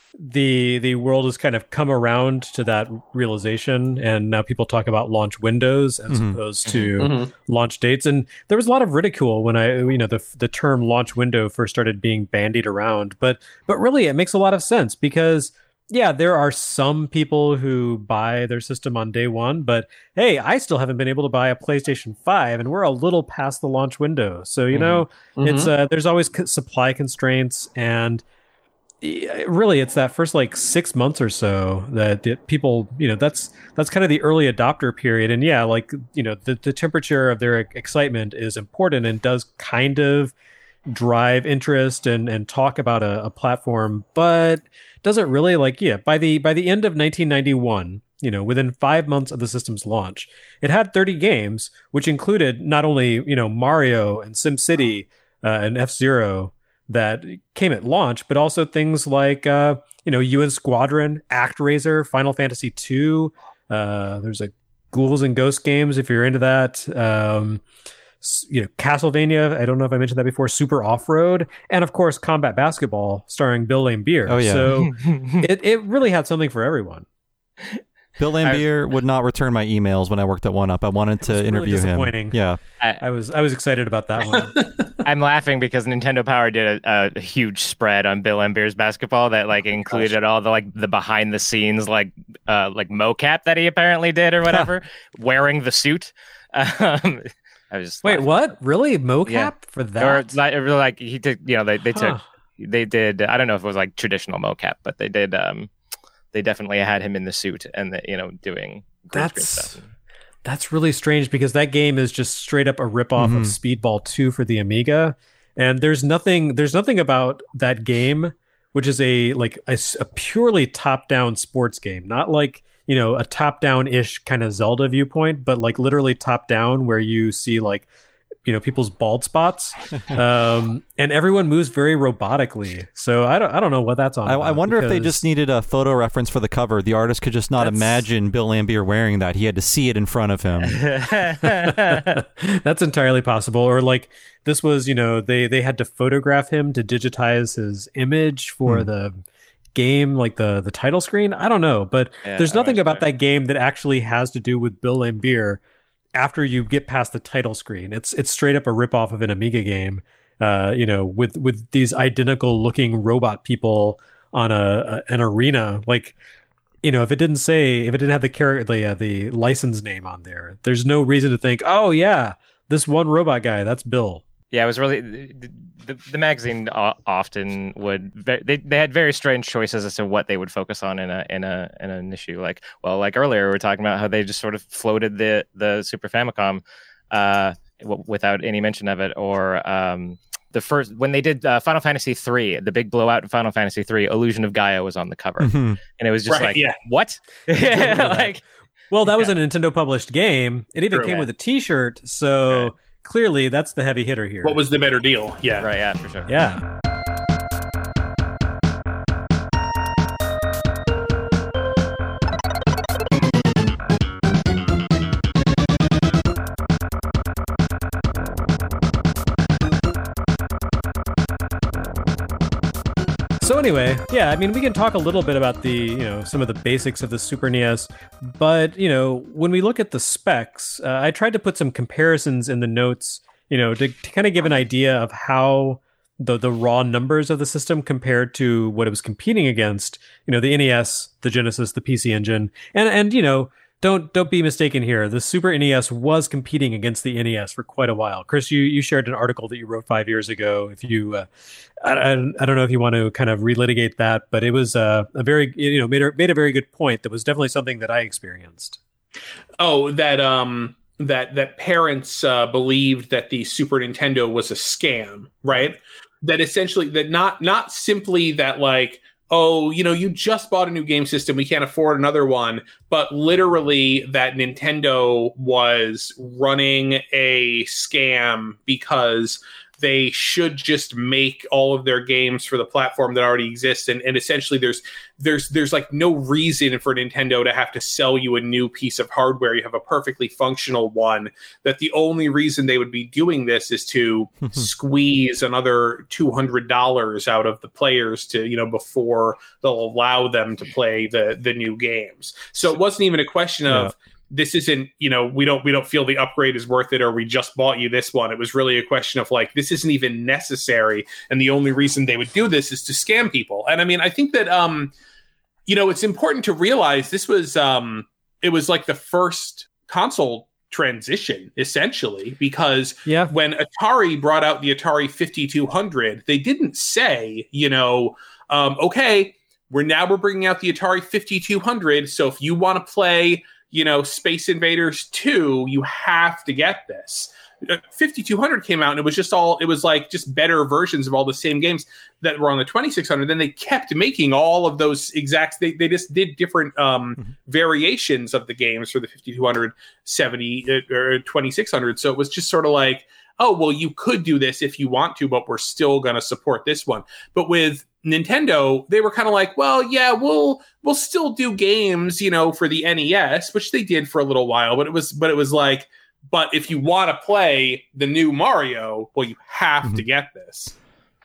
the the world has kind of come around to that realization, and now people talk about launch windows as Mhm. opposed to Mhm. launch dates. And there was a lot of ridicule when I you know the the term launch window first started being bandied around, but but really it makes a lot of sense, because yeah, there are some people who buy their system on day one, but hey, I still haven't been able to buy a PlayStation five, and we're a little past the launch window. So, you Mhm. know, it's Mhm. uh, there's always c- supply constraints, and eh, really it's that first like six months or so that that people, you know, that's that's kind of the early adopter period. And yeah, like, you know, the, the temperature of their excitement is important and does kind of drive interest and and talk about a, a platform, but doesn't really, like, yeah, by the by the end of nineteen ninety-one, you know, within five months of the system's launch, it had thirty games, which included not only, you know, Mario and SimCity uh, and F-Zero that came at launch, but also things like uh, you know, U N Squadron, ActRaiser, Final Fantasy two. Uh, there's a Ghouls and Ghosts games if you're into that. Um, s- you know, Castlevania. I don't know if I mentioned that before. Super Off-Road, and of course, Combat Basketball, starring Bill Laimbeer. Oh, yeah. So it it really had something for everyone. Bill Laimbeer would not return my emails when I worked at one up. I wanted to was really interview him. disappointing. Yeah. I was I was excited about that one. I'm laughing because Nintendo Power did a, a huge spread on Bill Laimbeer's basketball that like included all the like the behind the scenes like uh like mocap that he apparently did or whatever, wearing the suit. Um, I was just Wait, laughing. what? Really? Mocap Yeah. for Or that? like, or like he did, you know, they they Huh. took they did. I don't know if it was like traditional mocap, but they did. Um, they definitely had him in the suit and the, you know, doing green screen That's stuff. that's really strange because that game is just straight up a ripoff Mhm. of Speedball two for the Amiga, and there's nothing there's nothing about that game which is a like a, s- a purely top down sports game, not like you know a top down ish kind of Zelda viewpoint, but like literally top down where you see like you know people's bald spots, um, and everyone moves very robotically. So I don't I don't know what that's on. I, I about wonder if they because- just needed a photo reference for the cover. The artist could just not That's- imagine Bill Lambier wearing that. He had to see it in front of him. That's entirely possible. Or like this was, you know, they they had to photograph him to digitize his image for Hmm. the game, like the the title screen. I don't know, but Yeah, there's I nothing watched about that. that game that actually has to do with Bill Lambier after you get past the title screen. It's it's straight up a ripoff of an Amiga game, uh, you know, with with these identical looking robot people on a, a an arena. Like, you know, if it didn't say, if it didn't have the character, the uh, the license name on there, there's no reason to think, oh yeah, this one robot guy, that's Bill. Yeah, it was really the, the, the magazine o- often would ve- they they had very strange choices as to what they would focus on in a in a in an issue. Like, well, like earlier we were talking about how they just sort of floated the the Super Famicom uh, w- without any mention of it, or um, the first when they did uh, Final Fantasy three, the big blowout in Final Fantasy three, Illusion of Gaia was on the cover, Mhm. and it was just Right, like, yeah. what? remember that. like, Well, that was a Nintendo published game. It even True. came with a T-shirt, so Right. clearly that's the heavy hitter here. What was the better deal? Yeah. right? Yeah, for sure. Yeah. So anyway, yeah, I mean, we can talk a little bit about the, you know, some of the basics of the Super N E S, but, you know, when we look at the specs, uh, I tried to put some comparisons in the notes, you know, to, to kind of give an idea of how the the raw numbers of the system compared to what it was competing against, you know, the N E S, the Genesis, the P C Engine, and and you know, don't don't be mistaken here. The Super N E S was competing against the N E S for quite a while. Chris, you you shared an article that you wrote five years ago. If you, uh, I, I I don't know if you want to kind of relitigate that, but it was uh, a very you know made a, made a very good point. That was definitely something that I experienced. Oh, that um that that parents uh, believed that the Super Nintendo was a scam, right? That essentially that not not simply that like, oh, you know, you just bought a new game system, we can't afford another one, but literally that Nintendo was running a scam because they should just make all of their games for the platform that already exists, and, and essentially there's there's there's like no reason for Nintendo to have to sell you a new piece of hardware. You have a perfectly functional one. That the only reason they would be doing this is to squeeze another two hundred dollars out of the players to, you know, before they'll allow them to play the the new games. So it wasn't even a question of Yeah. this isn't, you know, we don't we don't feel the upgrade is worth it, or we just bought you this one. It was really a question of like, this isn't even necessary, and the only reason they would do this is to scam people. And I mean, I think that um you know, it's important to realize this was um it was like the first console transition essentially, because Yeah. when Atari brought out the Atari fifty-two hundred, they didn't say, you know, um okay, we're now we're bringing out the Atari fifty-two hundred, so if you want to play, you know, Space Invaders two, you have to get this. fifty-two hundred came out and it was just all, it was like just better versions of all the same games that were on the twenty-six hundred. Then they kept making all of those exact, they, they just did different um, Mhm. variations of the games for the fifty-two hundred, seventy, uh, or twenty-six hundred. So it was just sort of like, oh, well, you could do this if you want to, but we're still going to support this one. But with Nintendo, they were kind of like, well, yeah, we'll we'll still do games, you know, for the N E S, which they did for a little while, but it was but it was like, but if you want to play the new Mario, well, you have Mhm. to get this.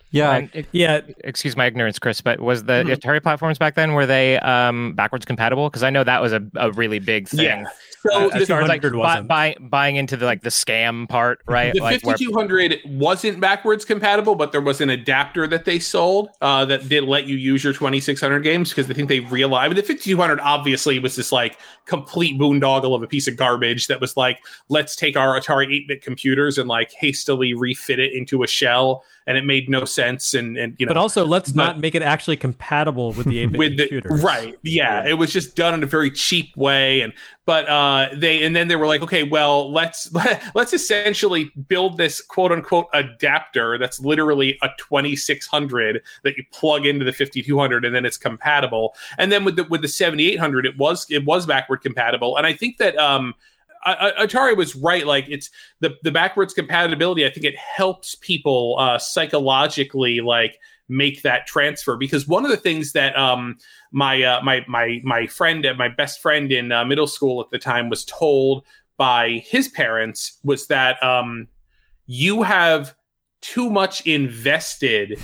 Yeah, And it- Yeah, excuse my ignorance, Chris, but was the Mhm. Atari platforms back then, were they um, backwards compatible? Because I know that was a, a really big thing. Yeah. So Uh, as far as like fifty-two hundred buy, wasn't. buy, buying into the like the scam part, right? The like where- fifty-two hundred wasn't backwards compatible, but there was an adapter that they sold uh, that did let you use your twenty-six hundred games because I think they realized. I mean, the fifty-two hundred obviously was this like complete boondoggle of a piece of garbage that was like, let's take our Atari eight-bit computers and like hastily refit it into a shell, and it made no sense. And and you know, but also let's but- not make it actually compatible with the eight-bit with the computers. right, yeah, it was just done in a very cheap way, and but uh, they and then they were like, okay, well, let's let's essentially build this quote unquote adapter that's literally a twenty-six hundred that you plug into the fifty-two hundred, and then it's compatible. And then with the with the seventy-eight hundred, it was it was backward compatible, and I think that um. Atari was right. Like it's the, the backwards compatibility. I think it helps people uh, psychologically like make that transfer, because one of the things that um, my uh, my my my friend, my best friend in uh, middle school at the time was told by his parents was that um, you have too much invested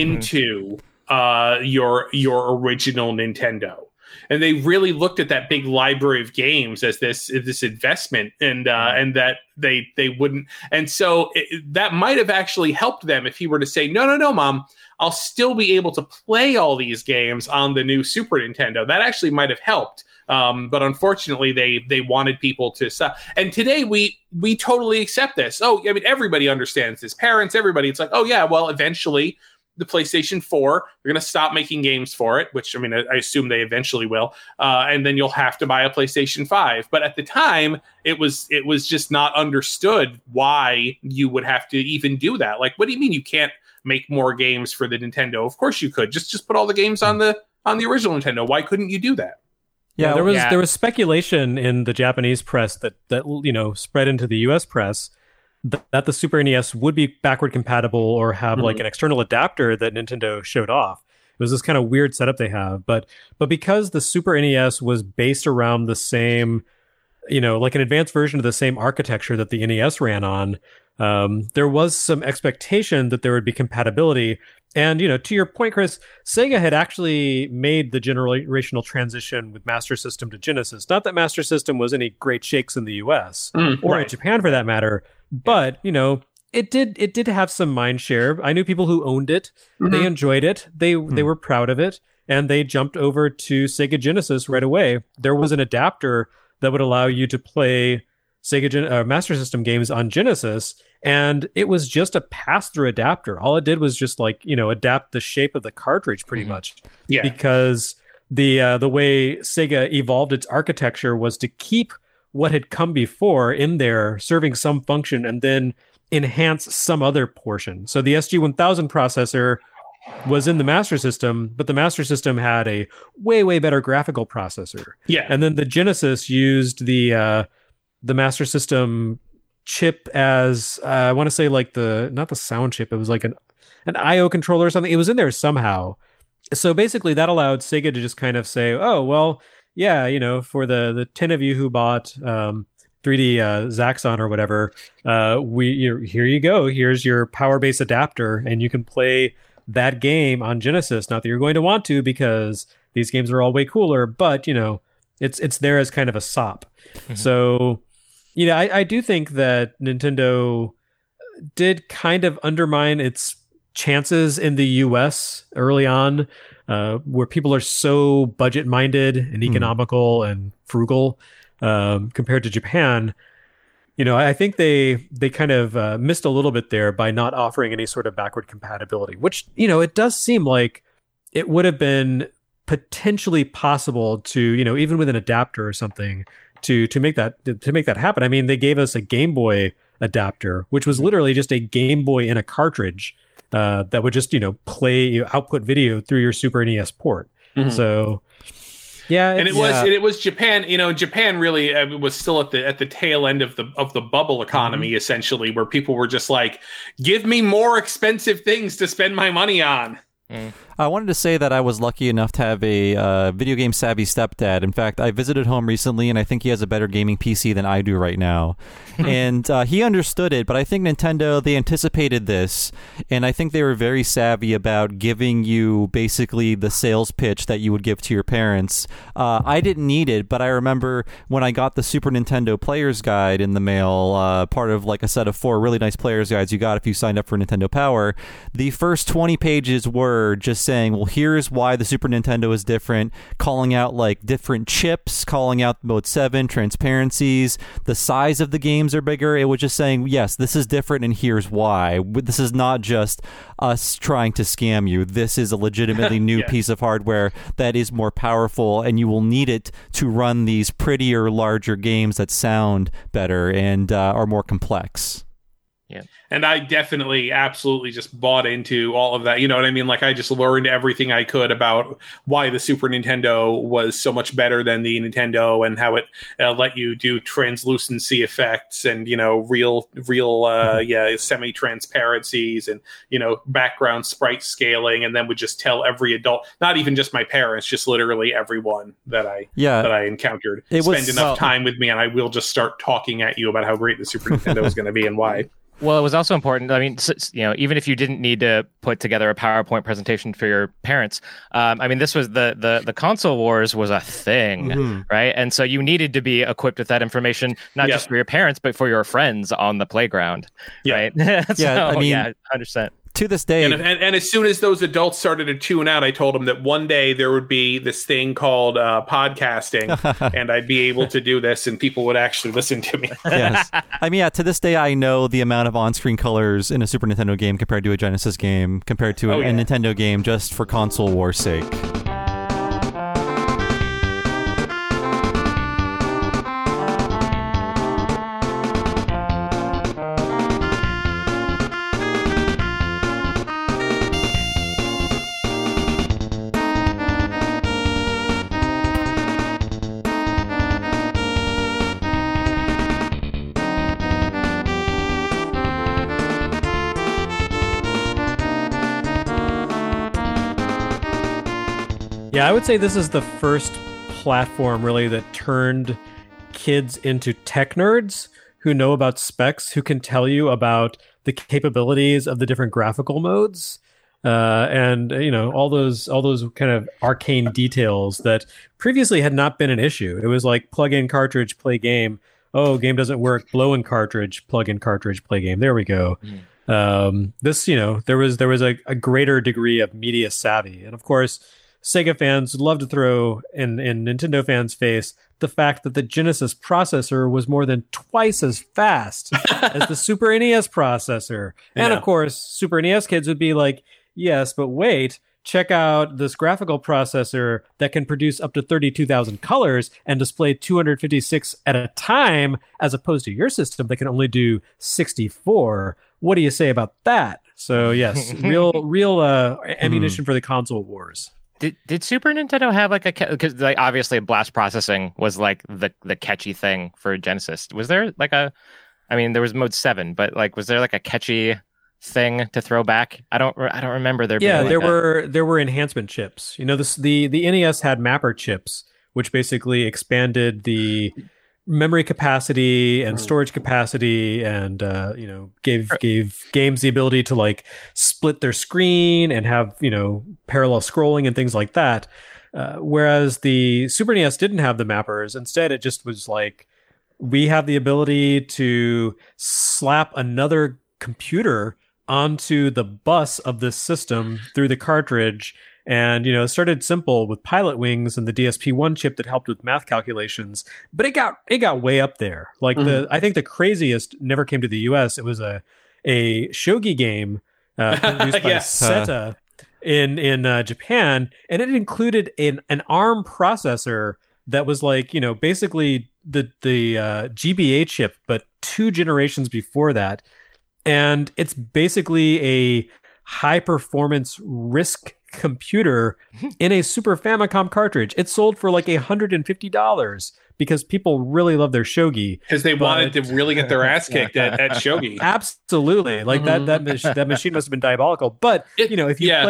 into uh, your your original Nintendo. And they really looked at that big library of games as this this investment, and uh, and that they they wouldn't. And so it, that might have actually helped them if he were to say, no, no, no, Mom, I'll still be able to play all these games on the new Super Nintendo. That actually might have helped. Um, but unfortunately, they they wanted people to stop. And today we we totally accept this. Oh, I mean, everybody understands this. Parents, everybody. It's like, oh yeah, well, eventually the PlayStation four, they're going to stop making games for it, which, I mean, I, I assume they eventually will. Uh, and then you'll have to buy a PlayStation five. But at the time, it was it was just not understood why you would have to even do that. Like, what do you mean you can't make more games for the Nintendo? Of course you could. Just just put all the games on the on the original Nintendo. Why couldn't you do that? Yeah, Yeah, there was yeah. there was speculation in the Japanese press that that you know spread into the U S press th- that the Super N E S would be backward compatible or have like Mhm. an external adapter that Nintendo showed off. It was this kind of weird setup they have, but but because the Super N E S was based around the same, you know, like an advanced version of the same architecture that the N E S ran on, um, there was some expectation that there would be compatibility. And, you know, to your point, Chris, Sega had actually made the generational transition with Master System to Genesis. Not that Master System was any great shakes in the U S Mm, or in right. Japan for that matter, but, you know, it did it did have some mind share. I knew people who owned it. They Mhm. enjoyed it. They they were proud of it, and they jumped over to Sega Genesis right away. There was an adapter that would allow you to play Sega Gen- uh, Master System games on Genesis, and it was just a pass-through adapter. All it did was just like, you know, adapt the shape of the cartridge pretty Mhm. much, Yeah. because the uh, the way Sega evolved its architecture was to keep what had come before in there, serving some function, and then enhance some other portion. So the S G one thousand processor was in the Master System, but the Master System had a way way better graphical processor. Yeah. And then the Genesis used the uh, the Master System chip as uh, I want to say like the not the sound chip. It was like an an I O controller or something. It was in there somehow. So basically, that allowed Sega to just kind of say, "Oh well, yeah, you know, for the the ten of you who bought um, three D uh, Zaxxon or whatever, uh, we you here you go. Here's your power base adapter, and you can play that game on Genesis. Not that you're going to want to, because these games are all way cooler, but you know, it's it's there as kind of a sop." Mhm. So, you know, I, I do think that Nintendo did kind of undermine its chances in the U S early on, uh, where people are so budget minded and economical and frugal um, compared to Japan. You know, I think they they kind of uh, missed a little bit there by not offering any sort of backward compatibility, which, you know, it does seem like it would have been potentially possible to, you know, even with an adapter or something to to make that to make that happen. I mean, they gave us a Game Boy adapter, which was literally just a Game Boy in a cartridge uh, that would just, you know, play output video through your Super N E S port. Mhm. So, yeah, and it it's- was yeah. and it was Japan. You know, Japan really uh, was still at the at the tail end of the of the bubble economy, essentially, where people were just like, "Give me more expensive things to spend my money on." I wanted to say that I was lucky enough to have a uh, video game savvy stepdad. In fact, I visited home recently, and I think he has a better gaming P C than I do right now. and uh, he understood it, but I think Nintendo, they anticipated this, and I think they were very savvy about giving you basically the sales pitch that you would give to your parents. Uh, I didn't need it, but I remember when I got the Super Nintendo Player's Guide in the mail, uh, part of like a set of four really nice Player's Guides you got if you signed up for Nintendo Power, the first twenty pages were just saying, well, here's why the Super Nintendo is different, calling out like different chips, calling out Mode seven, transparencies, the size of the games are bigger. It was just saying, yes, this is different and here's why. This is not just us trying to scam you. This is a legitimately new yeah. piece of hardware that is more powerful, and you will need it to run these prettier, larger games that sound better and uh, are more complex. Yeah. And I definitely, absolutely just bought into all of that. You know what I mean? Like, I just learned everything I could about why the Super Nintendo was so much better than the Nintendo, and how it uh, let you do translucency effects and, you know, real, real, uh, yeah, semi-transparencies and, you know, background sprite scaling, and then would just tell every adult, not even just my parents, just literally everyone that I, yeah, that I encountered, it spend was, enough well, time with me, and I will just start talking at you about how great the Super Nintendo is going to be and why. Well, it was also important. I mean, you know, even if you didn't need to put together a PowerPoint presentation for your parents, um, I mean, this was the the the console wars was a thing, mm-hmm. right? And so you needed to be equipped with that information, not yep. just for your parents, but for your friends on the playground, yep. right? so, yeah, I mean, yeah, one hundred percent. To this day, and, and, and as soon as those adults started to tune out, I told them that one day there would be this thing called uh, podcasting, and I'd be able to do this, and people would actually listen to me. Yes, I mean, yeah. To this day, I know the amount of on-screen colors in a Super Nintendo game compared to a Genesis game, compared to a, oh, yeah. a Nintendo game, just for console war's sake. Yeah, I would say this is the first platform really that turned kids into tech nerds who know about specs, who can tell you about the capabilities of the different graphical modes, uh, and you know all those all those kind of arcane details that previously had not been an issue. It was like plug in cartridge, play game. Oh, game doesn't work. Blow in cartridge, plug in cartridge, play game. There we go. Mm. Um, this, you know, there was there was a, a greater degree of media savvy, and of course, Sega fans would love to throw in, in Nintendo fans' face the fact that the Genesis processor was more than twice as fast as the Super N E S processor. And yeah. of course, Super N E S kids would be like, yes, but wait, check out this graphical processor that can produce up to thirty-two thousand colors and display two hundred fifty-six at a time, as opposed to your system that can only do sixty-four. What do you say about that? So yes, real, real uh, ammunition mm. for the console wars. Did did Super Nintendo have like a because like obviously blast processing was like the the catchy thing for Genesis. Was there like a, I mean there was Mode seven, but like was there like a catchy thing to throw back? I don't I don't remember there. Yeah, being there like were a... there were enhancement chips. You know, this the the N E S had mapper chips, which basically expanded the memory capacity and storage capacity, and uh, you know gave gave games the ability to like split their screen and have you know parallel scrolling and things like that. Uh, whereas the Super N E S didn't have the mappers. Instead, it just was like we have the ability to slap another computer onto the bus of this system through the cartridge. And, you know, it started simple with Pilot Wings and the D S P one chip that helped with math calculations, but it got it got way up there. Like mm-hmm. the I think the craziest never came to the U S. It was a a shogi game uh, produced by yes. Seta in in uh, Japan, and it included an an ARM processor that was like, you know, basically the the uh, G B A chip, but two generations before that. And it's basically a high performance risk computer in a Super Famicom cartridge. It sold for like one hundred fifty dollars because people really love their shogi. Because they but... wanted to really get their ass kicked at, at shogi. Absolutely. Like mm-hmm. that that, mach- that machine must have been diabolical. But, it, you know, if you yeah. play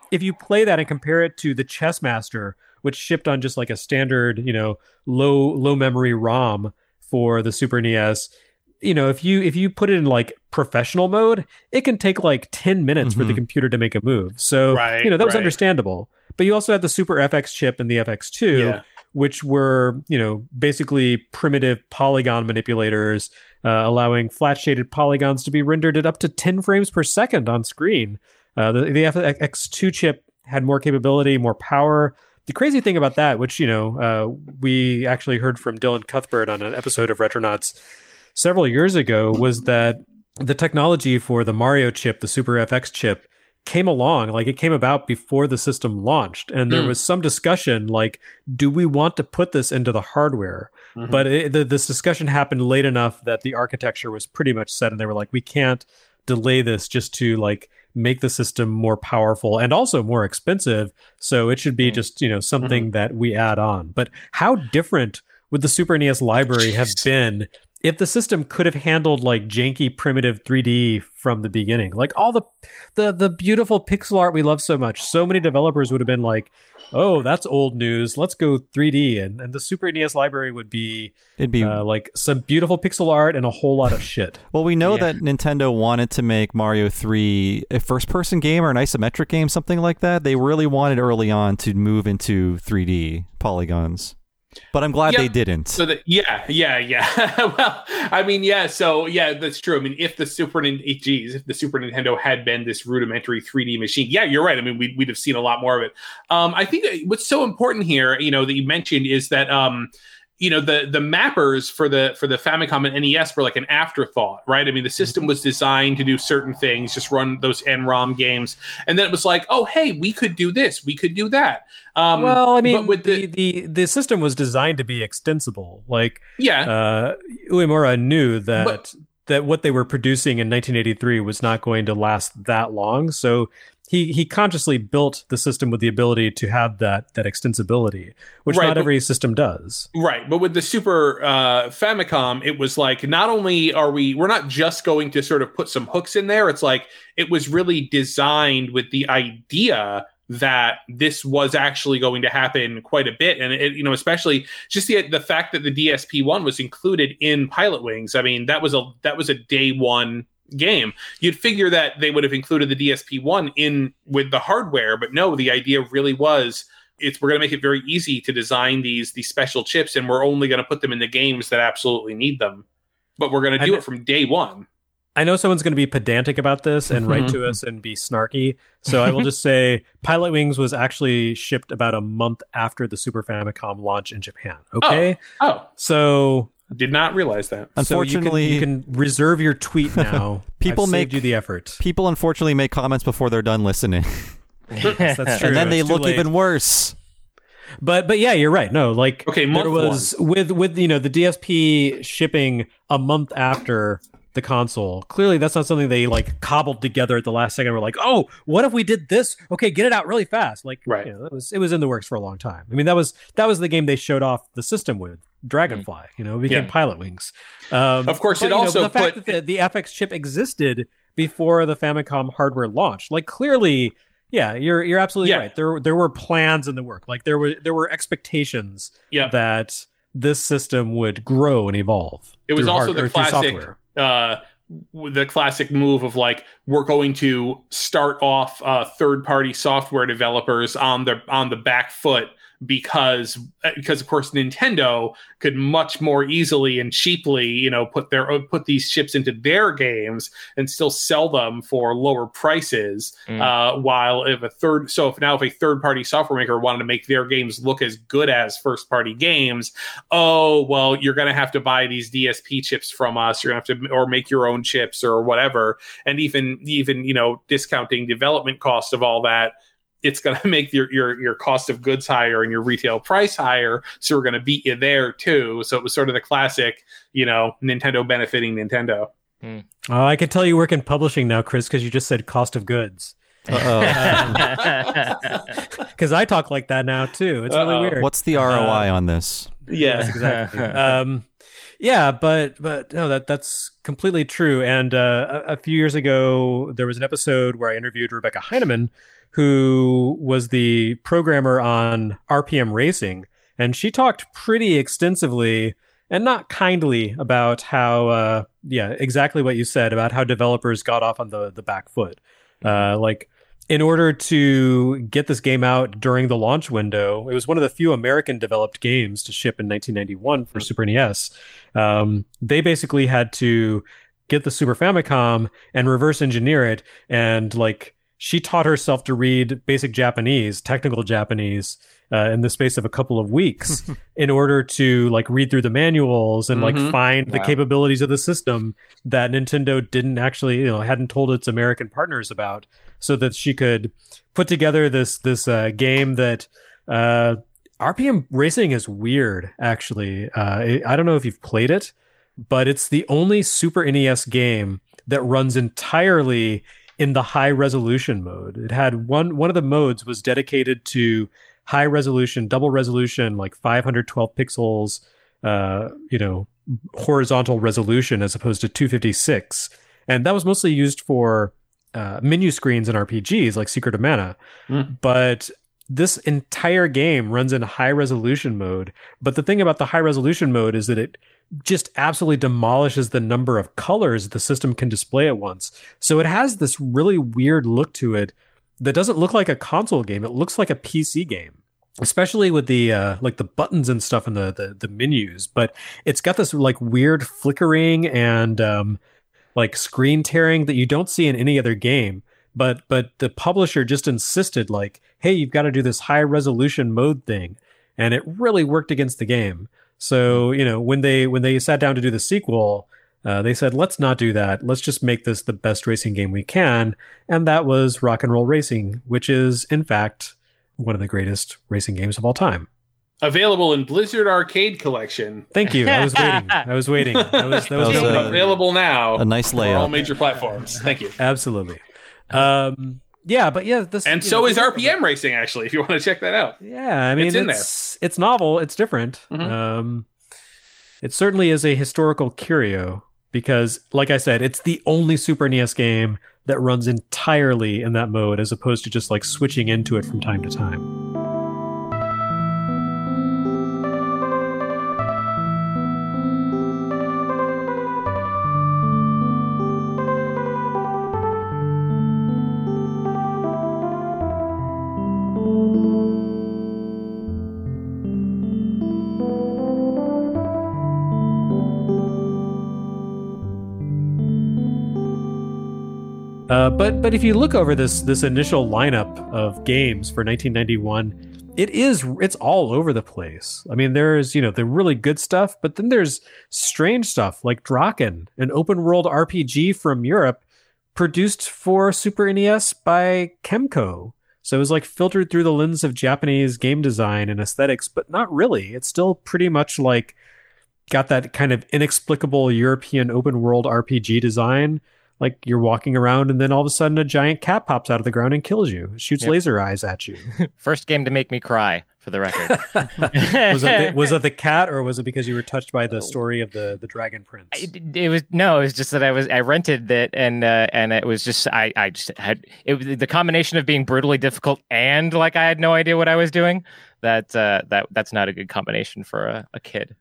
if you play that and compare it to the Chess Master, which shipped on just like a standard, you know, low low memory ROM for the Super N E S, you know, if you if you put it in like professional mode, it can take like ten minutes mm-hmm. for the computer to make a move. So, right, you know, that was right. understandable. But you also had the Super F X chip and the F X two, yeah. which were, you know, basically primitive polygon manipulators, uh, allowing flat shaded polygons to be rendered at up to ten frames per second on screen. Uh, the, the F X two chip had more capability, more power. The crazy thing about that, which, you know, uh, we actually heard from Dylan Cuthbert on an episode of Retronauts several years ago, was that the technology for the Mario chip, the Super F X chip, came along, like it came about before the system launched. And there mm. was some discussion, like, do we want to put this into the hardware? Mm-hmm. But it, the, this discussion happened late enough that the architecture was pretty much set. And they were like, we can't delay this just to like make the system more powerful and also more expensive. So it should be mm. just, you know, something mm-hmm. that we add on. But how different would the Super N E S library have been if the system could have handled like janky primitive three D from the beginning? Like all the the the beautiful pixel art we love so much, so many developers would have been like, oh, that's old news, let's go three D. And, and the Super N E S library would be, It'd be uh, like some beautiful pixel art and a whole lot of shit. Well, we know yeah. that Nintendo wanted to make Mario three a first-person game or an isometric game, something like that. They really wanted early on to move into three D polygons. But I'm glad yeah, they didn't. So that yeah, yeah, yeah. Well, I mean, yeah. So yeah, that's true. I mean, if the Super geez, if the Super Nintendo had been this rudimentary three D machine, yeah, you're right. I mean, we'd we'd have seen a lot more of it. Um, I think what's so important here, you know, that you mentioned is that um, you know, the the mappers for the for the Famicom and N E S were like an afterthought, right? I mean, the system was designed to do certain things, just run those N ROM games, and then it was like, oh, hey, we could do this, we could do that. Um, well, I mean, but with the, the, the the system was designed to be extensible. Like, yeah, uh, Uemura knew that but, that what they were producing in nineteen eighty-three was not going to last that long, so he he consciously built the system with the ability to have that that extensibility, which right, not but, every system does. Right, but with the Super uh, Famicom, it was like, not only are we we're not just going to sort of put some hooks in there. It's like it was really designed with the idea that this was actually going to happen quite a bit. And, it, you know, especially just the the fact that the D S P one was included in Pilot Wings. I mean, that was a that was a day one game. You'd figure that they would have included the D S P one in with the hardware, but no, the idea really was it's we're going to make it very easy to design these these special chips, and we're only going to put them in the games that absolutely need them. But we're going to do it from day one. I know someone's going to be pedantic about this and write to us and be snarky. So I will just say Pilot Wings was actually shipped about a month after the Super Famicom launch in Japan. Okay. Oh. oh. So did not realize that. Unfortunately, so you, can, you can reserve your tweet now. People I've make you the effort. People unfortunately make comments before they're done listening. Yes, that's true. And then they it's look even worse. But but yeah, you're right. No, like okay, there was one. with with you know the D S P shipping a month after the console. Clearly, that's not something they like cobbled together at the last second. We're like, oh, what if we did this? Okay, get it out really fast. Like, right. You know, it was it was in the works for a long time. I mean, that was that was the game they showed off the system with. Dragonfly, mm. you know, it became yeah. Pilot Wings. Um, of course, but, it also know, the put fact that the, the F X chip existed before the Famicom hardware launched. Like, clearly, yeah, you're you're absolutely yeah. right. There there were plans in the work. Like there were there were expectations yeah. that this system would grow and evolve. It was also hard, the classic. Uh, the classic move of like, we're going to start off uh, third-party software developers on the on the back foot because because of course Nintendo could much more easily and cheaply, you know, put their put these chips into their games and still sell them for lower prices. Mm. Uh, while if a third, so if now if a third party software maker wanted to make their games look as good as first party games, oh well, you're going to have to buy these D S P chips from us. You're going to have to or make your own chips or whatever, and even even you know discounting development costs of all that. It's going to make your, your your cost of goods higher and your retail price higher. So we're going to beat you there too. So it was sort of the classic, you know, Nintendo benefiting Nintendo. Mm. Oh, I can tell you work in publishing now, Chris, because you just said cost of goods. Uh-oh. Because I talk like that now too. It's Uh-oh. really weird. What's the R O I uh, on this? Yes, exactly. um, yeah, but but no, that that's completely true. And uh, a, a few years ago, there was an episode where I interviewed Rebecca Heinemann, who was the programmer on R P M Racing, and she talked pretty extensively and not kindly about how, uh, yeah, exactly what you said about how developers got off on the, the back foot. Uh, like, in order to get this game out during the launch window, it was one of the few American-developed games to ship in nineteen ninety-one for Super N E S. Um, they basically had to get the Super Famicom and reverse engineer it, and like she taught herself to read basic Japanese, technical Japanese, uh, in the space of a couple of weeks in order to like read through the manuals and Mm-hmm. like find Wow. the capabilities of the system that Nintendo didn't actually, you know, hadn't told its American partners about, so that she could put together this this uh, game that uh, R P M Racing is weird, actually. Uh, I I don't know if you've played it, but it's the only Super N E S game that runs entirely in the high resolution mode. It had one one of the modes was dedicated to high resolution, double resolution, like five hundred twelve pixels, uh, you know, horizontal resolution as opposed to two fifty-six. And that was mostly used for uh, menu screens in R P Gs like Secret of Mana. Mm. But this entire game runs in high resolution mode. But the thing about the high resolution mode is that it just absolutely demolishes the number of colors the system can display at once. So it has this really weird look to it that doesn't look like a console game. It looks like a P C game, especially with the uh, like the buttons and stuff in the, the the menus. But it's got this like weird flickering and um, like screen tearing that you don't see in any other game. But but the publisher just insisted, like, hey, you've got to do this high resolution mode thing, and it really worked against the game. So, you know, when they when they sat down to do the sequel, uh, they said, let's not do that. Let's just make this the best racing game we can. And that was Rock and Roll Racing, which is, in fact, one of the greatest racing games of all time. Available in Blizzard Arcade Collection. Thank you. I was waiting. I was waiting. That was, that was, That was really a- good. Available now. A nice for all layout. major platforms. Thank you. Absolutely. Um, yeah, but yeah, this And you so know, is R P M Racing, actually, if you want to check that out. Yeah, I mean, It's it's in it's, it's novel. It's different. Mhm. Um, it certainly is a historical curio because, like I said, it's the only Super N E S game that runs entirely in that mode, as opposed to just like switching into it from time to time. Uh, but but if you look over this this initial lineup of games for nineteen ninety-one, it is it's all over the place. I mean, there's you know the really good stuff, but then there's strange stuff like Draken, an open world R P G from Europe, produced for Super N E S by Kemco. So it was like filtered through the lens of Japanese game design and aesthetics, but not really. It's still pretty much like got that kind of inexplicable European open world R P G design. Like you're walking around and then all of a sudden a giant cat pops out of the ground and kills you, shoots Yep. laser eyes at you. First game to make me cry, for the record. was, that the, was that the cat, or was it because you were touched by the story of the, the Dragon Prince? It, it was no, it was just that I was I rented it and uh, and it was just I I just had it was the combination of being brutally difficult and like I had no idea what I was doing. That uh, that that's not a good combination for a, a kid.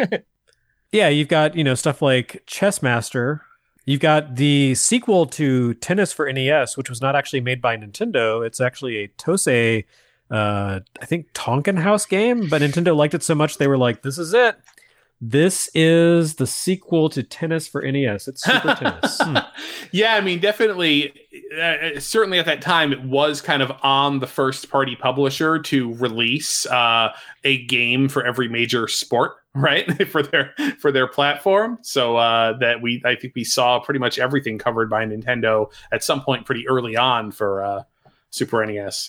Yeah, you've got, you know, stuff like Chess Master. You've got the sequel to Tennis for N E S, which was not actually made by Nintendo. It's actually a Tosei, uh, I think, Tonkin House game, but Nintendo liked it so much they were like, this is it. This is the sequel to Tennis for N E S. It's Super Tennis. Hmm. Yeah, I mean, definitely, uh, certainly at that time, it was kind of on the first party publisher to release uh, a game for every major sport, right? for their for their platform. So uh, that we, I think we saw pretty much everything covered by Nintendo at some point pretty early on for uh, Super N E S.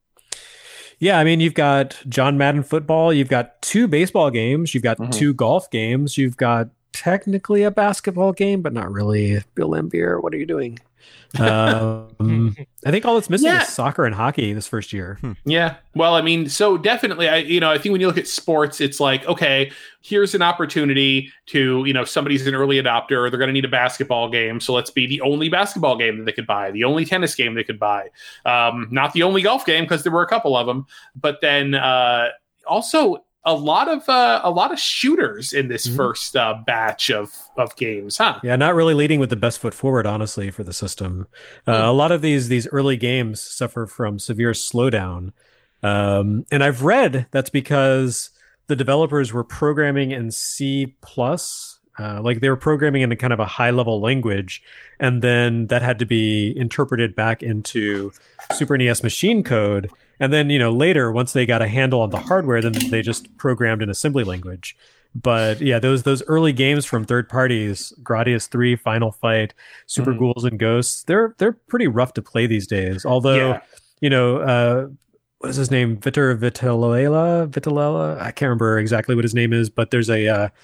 Yeah, I mean, you've got John Madden football, you've got two baseball games, you've got Mhm. two golf games, you've got technically a basketball game, but not really. Bill Lambier, what are you doing? um, I think all that's missing Yeah. is soccer and hockey this first year. Hmm. Yeah. Well, I mean, so definitely, I, you know, I think when you look at sports, it's like, okay, here's an opportunity to, you know, somebody's an early adopter, they're going to need a basketball game. So let's be the only basketball game that they could buy, the only tennis game they could buy. Um, not the only golf game, because there were a couple of them. But then uh, also a lot of uh, a lot of shooters in this mm-hmm. first uh, batch of, of games, huh? Yeah, not really leading with the best foot forward, honestly, for the system. Uh, mm. A lot of these these early games suffer from severe slowdown. Um, and I've read that's because the developers were programming in C plus, uh, like they were programming in a kind of a high level language, and then that had to be interpreted back into Super N E S machine code. And then, you know, later, once they got a handle on the hardware, then they just programmed in assembly language. But yeah, those those early games from third parties, Gradius three, Final Fight, Super mm. Ghouls and Ghosts, they're they're pretty rough to play these days. Although, yeah. you know, uh, what is his name? Vitor Vitalela? Vitalela? I can't remember exactly what his name is, but there's a uh,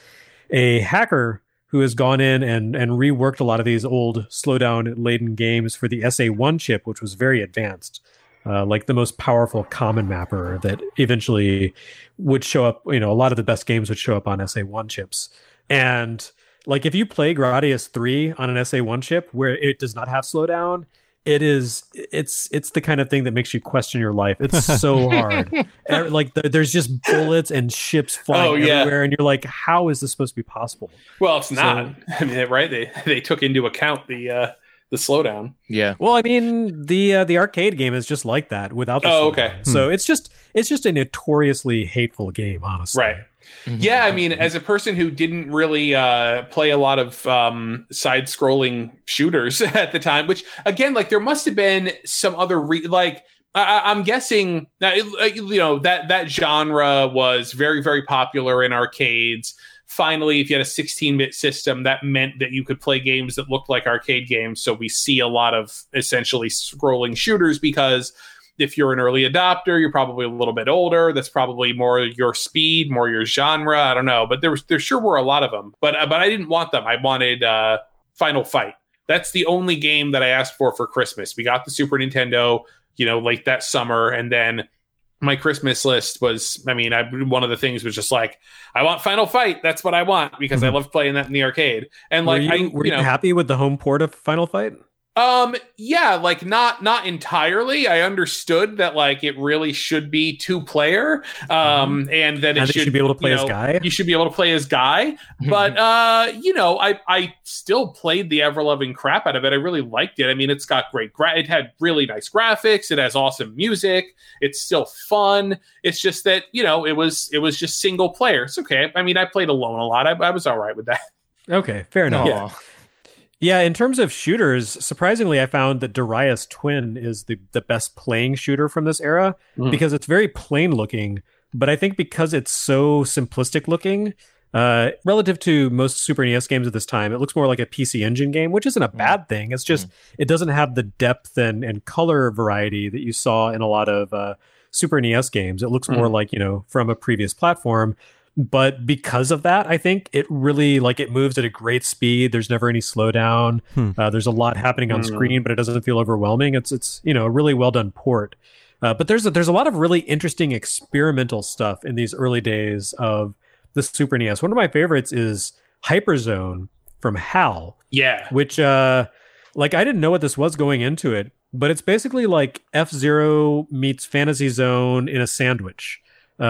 a hacker who has gone in and and reworked a lot of these old slowdown laden games for the S A one chip, which was very advanced. Uh, like the most powerful common mapper that eventually would show up, you know, a lot of the best games would show up on S A one chips. And like if you play Gradius three on an S A one chip where it does not have slowdown, it is it's it's the kind of thing that makes you question your life. It's so hard. And, like the, there's just bullets and ships flying oh, yeah. everywhere, and you're like, how is this supposed to be possible? Well, it's not. So, I mean, right? They they took into account the uh the slowdown. Yeah. Well, I mean, the uh, the arcade game is just like that without the oh, slowdown. okay. So hmm. it's just it's just a notoriously hateful game, honestly. Right. Mm-hmm. Yeah, I mean, as a person who didn't really uh, play a lot of um, side-scrolling shooters at the time, which again, like there must have been some other re- like I- I'm guessing that you know that that genre was very very popular in arcades. Finally, if you had a sixteen-bit system, that meant that you could play games that looked like arcade games. So we see a lot of essentially scrolling shooters because if you're an early adopter, you're probably a little bit older. That's probably more your speed, more your genre. I don't know, but there was there sure were a lot of them. But uh, but I didn't want them. I wanted uh, Final Fight. That's the only game that I asked for for Christmas. We got the Super Nintendo, you know, late that summer, and then my Christmas list was, I mean, I, one of the things was just like, I want Final Fight. That's what I want because mm-hmm. I love playing that in the arcade. And like, were you, I, were you you know, happy with the home port of Final Fight? Um, yeah, like not, not entirely. I understood that like it really should be two player, um, mm-hmm. and that it and should, should be able to play you as know, Guy. You should be able to play as Guy, but, uh, you know, I, I still played the ever loving crap out of it. I really liked it. I mean, it's got great, gra- it had really nice graphics. It has awesome music. It's still fun. It's just that, you know, it was, it was just single player. It's okay. I mean, I played alone a lot. I, I was all right with that. Okay. Fair enough. Yeah. Yeah, in terms of shooters, surprisingly, I found that Darius Twin is the, the best playing shooter from this era mm. because it's very plain looking. But I think because it's so simplistic looking, uh, relative to most Super N E S games at this time, it looks more like a P C Engine game, which isn't a bad thing. It's just, mm. it doesn't have the depth and, and color variety that you saw in a lot of uh, Super N E S games. It looks mm. more like, you know, from a previous platform. But because of that, I think it really, like, it moves at a great speed. There's never any slowdown. Hmm. Uh, there's a lot happening on mm. screen, but it doesn't feel overwhelming. It's, it's you know, a really well done port. Uh, but there's a, there's a lot of really interesting experimental stuff in these early days of the Super N E S. One of my favorites is Hyperzone from HAL. Yeah. Which, uh, like, I didn't know what this was going into it, but it's basically like F-Zero meets Fantasy Zone in a sandwich.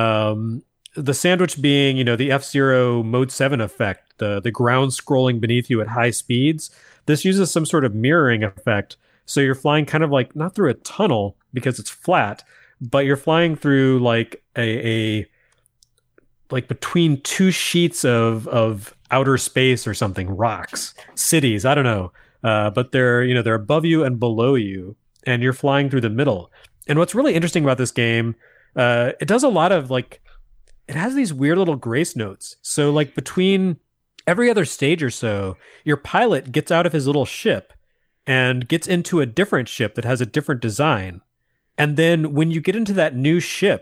Um, The sandwich being, you know, the F-Zero Mode seven effect, the, the ground scrolling beneath you at high speeds. This uses some sort of mirroring effect. So you're flying kind of like, not through a tunnel because it's flat, but you're flying through like a, a like between two sheets of, of outer space or something, rocks, cities, I don't know. Uh, but they're, you know, they're above you and below you, and you're flying through the middle. And what's really interesting about this game, uh, it does a lot of like, it has these weird little grace notes. So like between every other stage or so, your pilot gets out of his little ship and gets into a different ship that has a different design. And then when you get into that new ship,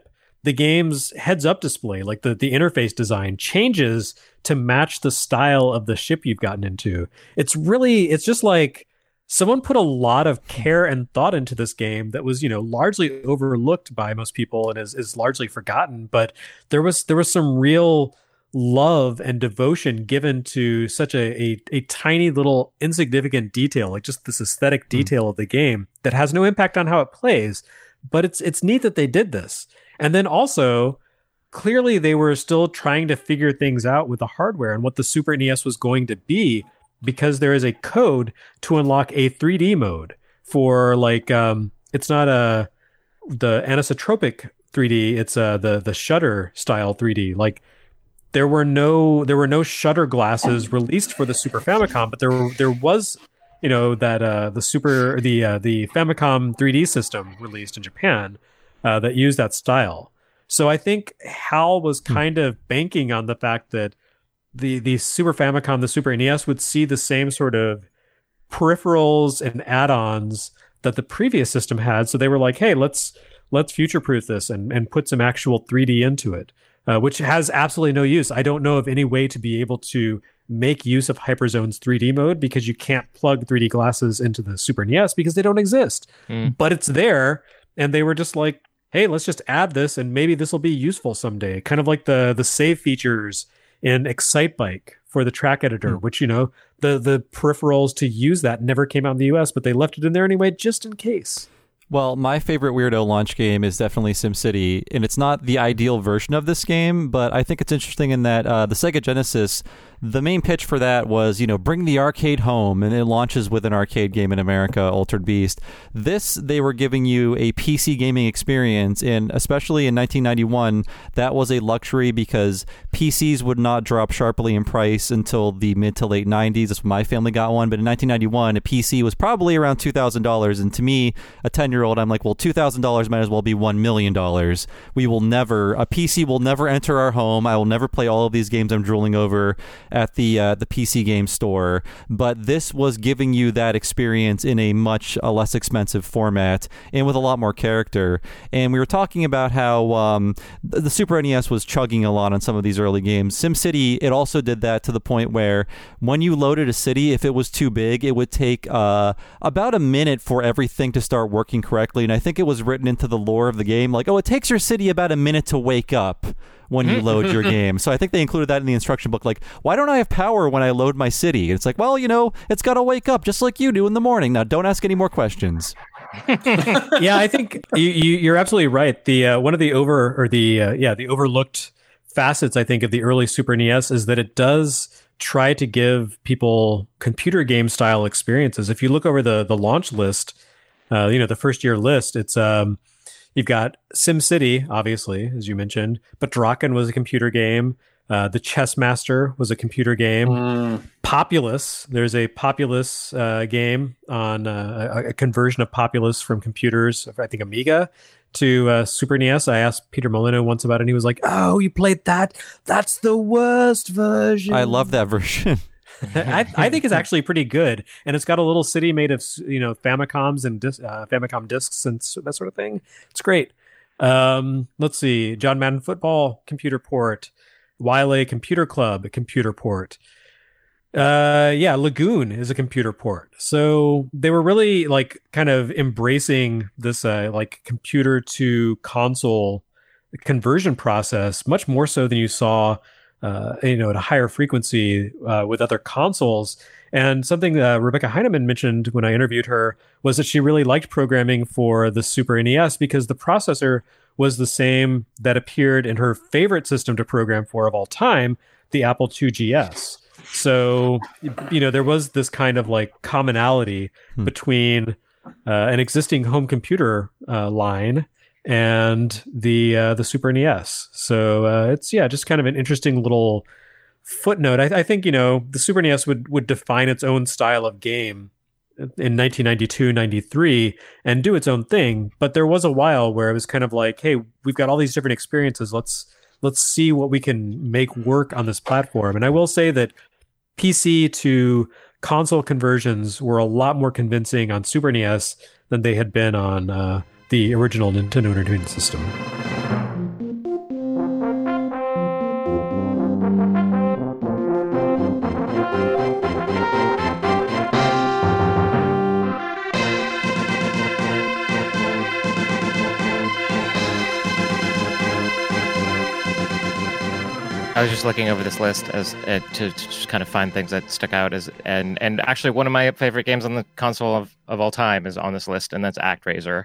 the game's heads-up display, like the, the interface design, changes to match the style of the ship you've gotten into. It's really, it's just like someone put a lot of care and thought into this game that was, you know, largely overlooked by most people and is, is largely forgotten. But there was there was some real love and devotion given to such a, a, a tiny little insignificant detail, like just this aesthetic detail mm. of the game that has no impact on how it plays. But it's it's neat that they did this. And then also, clearly they were still trying to figure things out with the hardware and what the Super N E S was going to be, because there is a code to unlock a three D mode for like, um, it's not a the anisotropic three D, it's uh, the the shutter style three D. Like, There were no there were no shutter glasses released for the Super Famicom, but there there was, you know, that uh, the Super the uh, the Famicom three D system released in Japan uh, that used that style. So I think HAL was kind of banking on the fact that the the Super Famicom, the Super N E S would see the same sort of peripherals and add-ons that the previous system had. So they were like, hey, let's let's future-proof this and and put some actual three D into it. Uh, which has absolutely no use. I don't know of any way to be able to make use of Hyperzone's three D mode, because you can't plug three D glasses into the Super N E S because they don't exist. Mm. But it's there, and they were just like, hey, let's just add this, and maybe this will be useful someday. Kind of like the the save features in Excitebike for the track editor, mm. which, you know, the, the peripherals to use that never came out in the U S, but they left it in there anyway, just in case. Well, my favorite weirdo launch game is definitely SimCity, and it's not the ideal version of this game, but I think it's interesting in that uh, the Sega Genesis, the main pitch for that was, you know, bring the arcade home, and it launches with an arcade game in America, Altered Beast. This, they were giving you a P C gaming experience, and especially in nineteen ninety-one, that was a luxury because P Cs would not drop sharply in price until the mid to late nineties. That's when my family got one, but in nineteen ninety-one, a P C was probably around two thousand dollars, and to me, a ten-year-old, I'm like, well, two thousand dollars might as well be one million dollars. We will never, a P C will never enter our home. I will never play all of these games I'm drooling over at the uh, the P C game store, but this was giving you that experience in a much uh, less expensive format and with a lot more character. And we were talking about how um, the, the Super N E S was chugging a lot on some of these early games. SimCity, it also did that to the point where when you loaded a city, if it was too big, it would take uh, about a minute for everything to start working correctly. And I think it was written into the lore of the game, like, oh, it takes your city about a minute to wake up when you load your game. So I think they included that in the instruction book. Like, why don't I have power when I load my city? And it's like, well, you know, it's got to wake up just like you do in the morning. Now, don't ask any more questions. Yeah, I think you, you, you're absolutely right. The uh, one of the over or the uh, yeah the overlooked facets, I think, of the early Super N E S is that it does try to give people computer game style experiences. If you look over the the launch list, uh, you know, the first year list, it's um. You've got SimCity, obviously, as you mentioned, but Draken was a computer game. Uh, the Chess Master was a computer game. Mm. Populous, there's a Populous uh, game on uh, a, a conversion of Populous from computers, I think Amiga, to uh, Super N E S. I asked Peter Molyneux once about it, and he was like, oh, you played that? That's the worst version. I love that version. I, I think it's actually pretty good, and it's got a little city made of, you know, Famicoms and dis- uh, Famicom discs and that sort of thing. It's great. Um, let's see, John Madden Football computer port, Wile Computer Club a computer port. Uh, yeah, Lagoon is a computer port. So they were really like kind of embracing this uh, like computer to console conversion process much more so than you saw. Uh, you know, at a higher frequency uh, with other consoles. And something uh, Rebecca Heinemann mentioned when I interviewed her was that she really liked programming for the Super N E S because the processor was the same that appeared in her favorite system to program for of all time, the Apple two G S. So, you know, there was this kind of like commonality hmm. between uh, an existing home computer uh, line and the uh, the Super N E S. So uh, it's, yeah, just kind of an interesting little footnote. I, I think, you know, the Super N E S would, would define its own style of game in nineteen ninety-two, ninety-three and do its own thing. But there was a while where it was kind of like, hey, we've got all these different experiences. Let's let's see what we can make work on this platform. And I will say that P C to console conversions were a lot more convincing on Super N E S than they had been on uh, the original Nintendo Entertainment System. I was just looking over this list as uh, to, to just kind of find things that stuck out as and and actually one of my favorite games on the console of, of all time is on this list, and that's ActRaiser.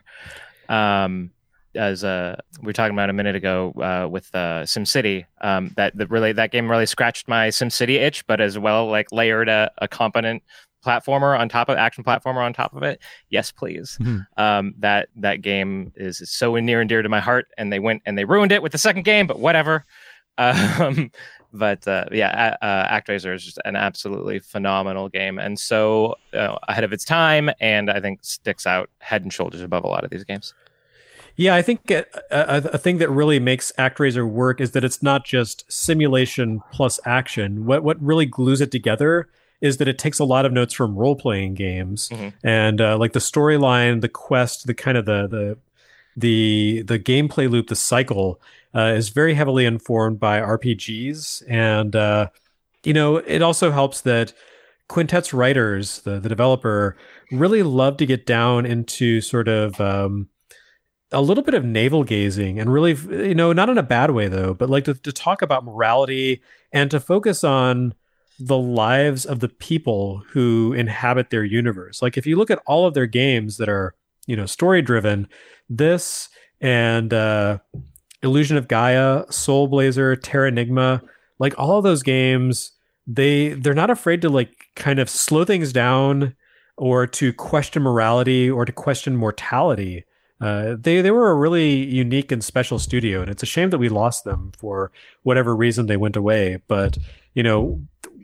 Um, as uh, we were talking about a minute ago uh, with uh, SimCity, um, that that really that game really scratched my SimCity itch, but as well like layered a, a competent platformer on top of action platformer on top of it. Yes, please. Mm-hmm. Um, that that game is so near and dear to my heart, and they went and they ruined it with the second game, but whatever. Um, but uh, yeah, uh, ActRaiser is just an absolutely phenomenal game, and so uh, ahead of its time, and I think sticks out head and shoulders above a lot of these games. Yeah, I think a, a, a thing that really makes ActRaiser work is that it's not just simulation plus action. What what really glues it together is that it takes a lot of notes from role-playing games, mm-hmm. and uh, like the storyline, the quest, the kind of the the the the gameplay loop, the cycle. Uh, is very heavily informed by R P Gs. And, uh, you know, it also helps that Quintet's writers, the, the developer, really love to get down into sort of um, a little bit of navel gazing and really, you know, not in a bad way, though, but like to, to talk about morality and to focus on the lives of the people who inhabit their universe. Like if you look at all of their games that are, you know, story driven, this and... Uh, Illusion of Gaia, Soul Blazer, Terranigma, like all of those games, they they're not afraid to like kind of slow things down or to question morality or to question mortality. Uh, they they were a really unique and special studio, and it's a shame that we lost them for whatever reason they went away. But you know,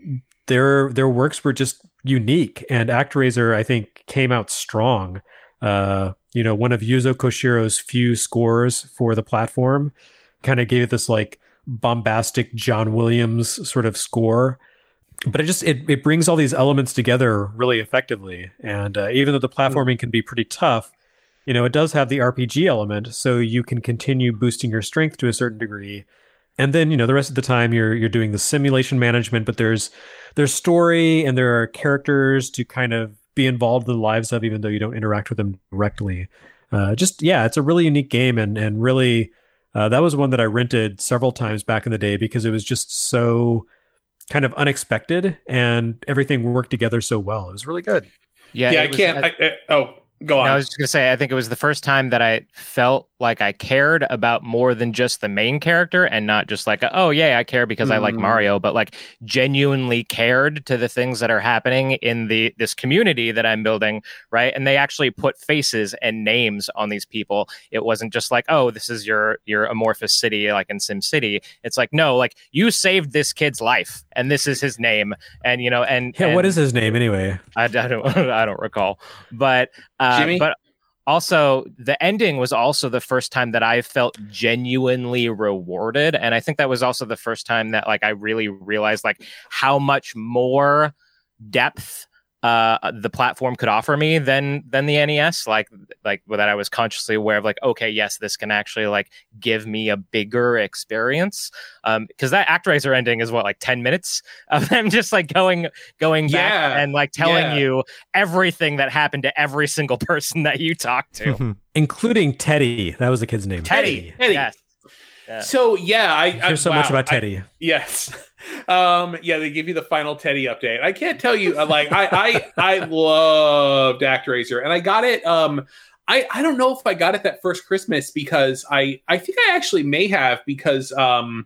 their their works were just unique, and ActRaiser I think came out strong. Uh, you know, one of Yuzo Koshiro's few scores for the platform kind of gave it this like bombastic John Williams sort of score. But it just, it, it brings all these elements together really effectively. And uh, even though the platforming can be pretty tough, you know, it does have the R P G element, so you can continue boosting your strength to a certain degree. And then, you know, the rest of the time you're you're doing the simulation management, but there's there's story and there are characters to kind of be involved in the lives of, even though you don't interact with them directly. Uh, just, yeah, it's a really unique game. And, and really, uh, that was one that I rented several times back in the day because it was just so kind of unexpected and everything worked together so well. It was really good. Yeah, yeah I was, can't. I, I, oh, go on. No, I was just going to say, I think it was the first time that I felt like I cared about more than just the main character and not just like, oh, yeah, I care because mm. I like Mario, but like genuinely cared to the things that are happening in the this community that I'm building, right? And they actually put faces and names on these people. It wasn't just like, oh, this is your your amorphous city like in SimCity. It's like, no, like you saved this kid's life and this is his name. And, you know, and... Yeah, and what is his name anyway? I, I don't I don't recall. But... Uh, Jimmy? But also, the ending was also the first time that I felt genuinely rewarded, and I think that was also the first time that like I really realized like how much more depth uh, the platform could offer me than than the N E S. Like like that I was consciously aware of like, okay, yes, this can actually like give me a bigger experience. Um, because that ActRaiser ending is what, like ten minutes of them just like going going back yeah, and like telling yeah. you everything that happened to every single person that you talked to, including Teddy. That was the kid's name. Teddy. Teddy. Yes. Yeah. So yeah, I here's I, so wow, much about Teddy. I, yes, um, yeah, they give you the final Teddy update. I can't tell you, like I I I loved ActRaiser, and I got it. Um, I I don't know if I got it that first Christmas because I I think I actually may have because um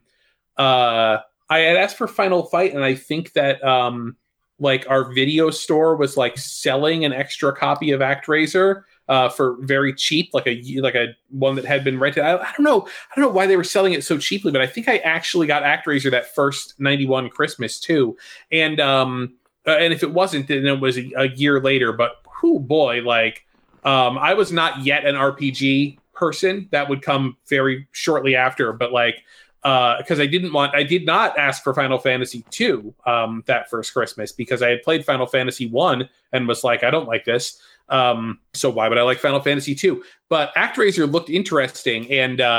uh I had asked for Final Fight, and I think that um like our video store was like selling an extra copy of ActRaiser. Uh, for very cheap, like a like a one that had been rented. I, I don't know. I don't know why they were selling it so cheaply, but I think I actually got ActRaiser that first ninety-one Christmas too. And um, uh, and if it wasn't, then it was a, a year later. But whoo boy, like um, I was not yet an R P G person. That would come very shortly after. But like because uh, I didn't want, I did not ask for Final Fantasy two um, that first Christmas because I had played Final Fantasy one and was like, I don't like this. Um, so why would I like Final Fantasy two? But ActRaiser looked interesting, and uh,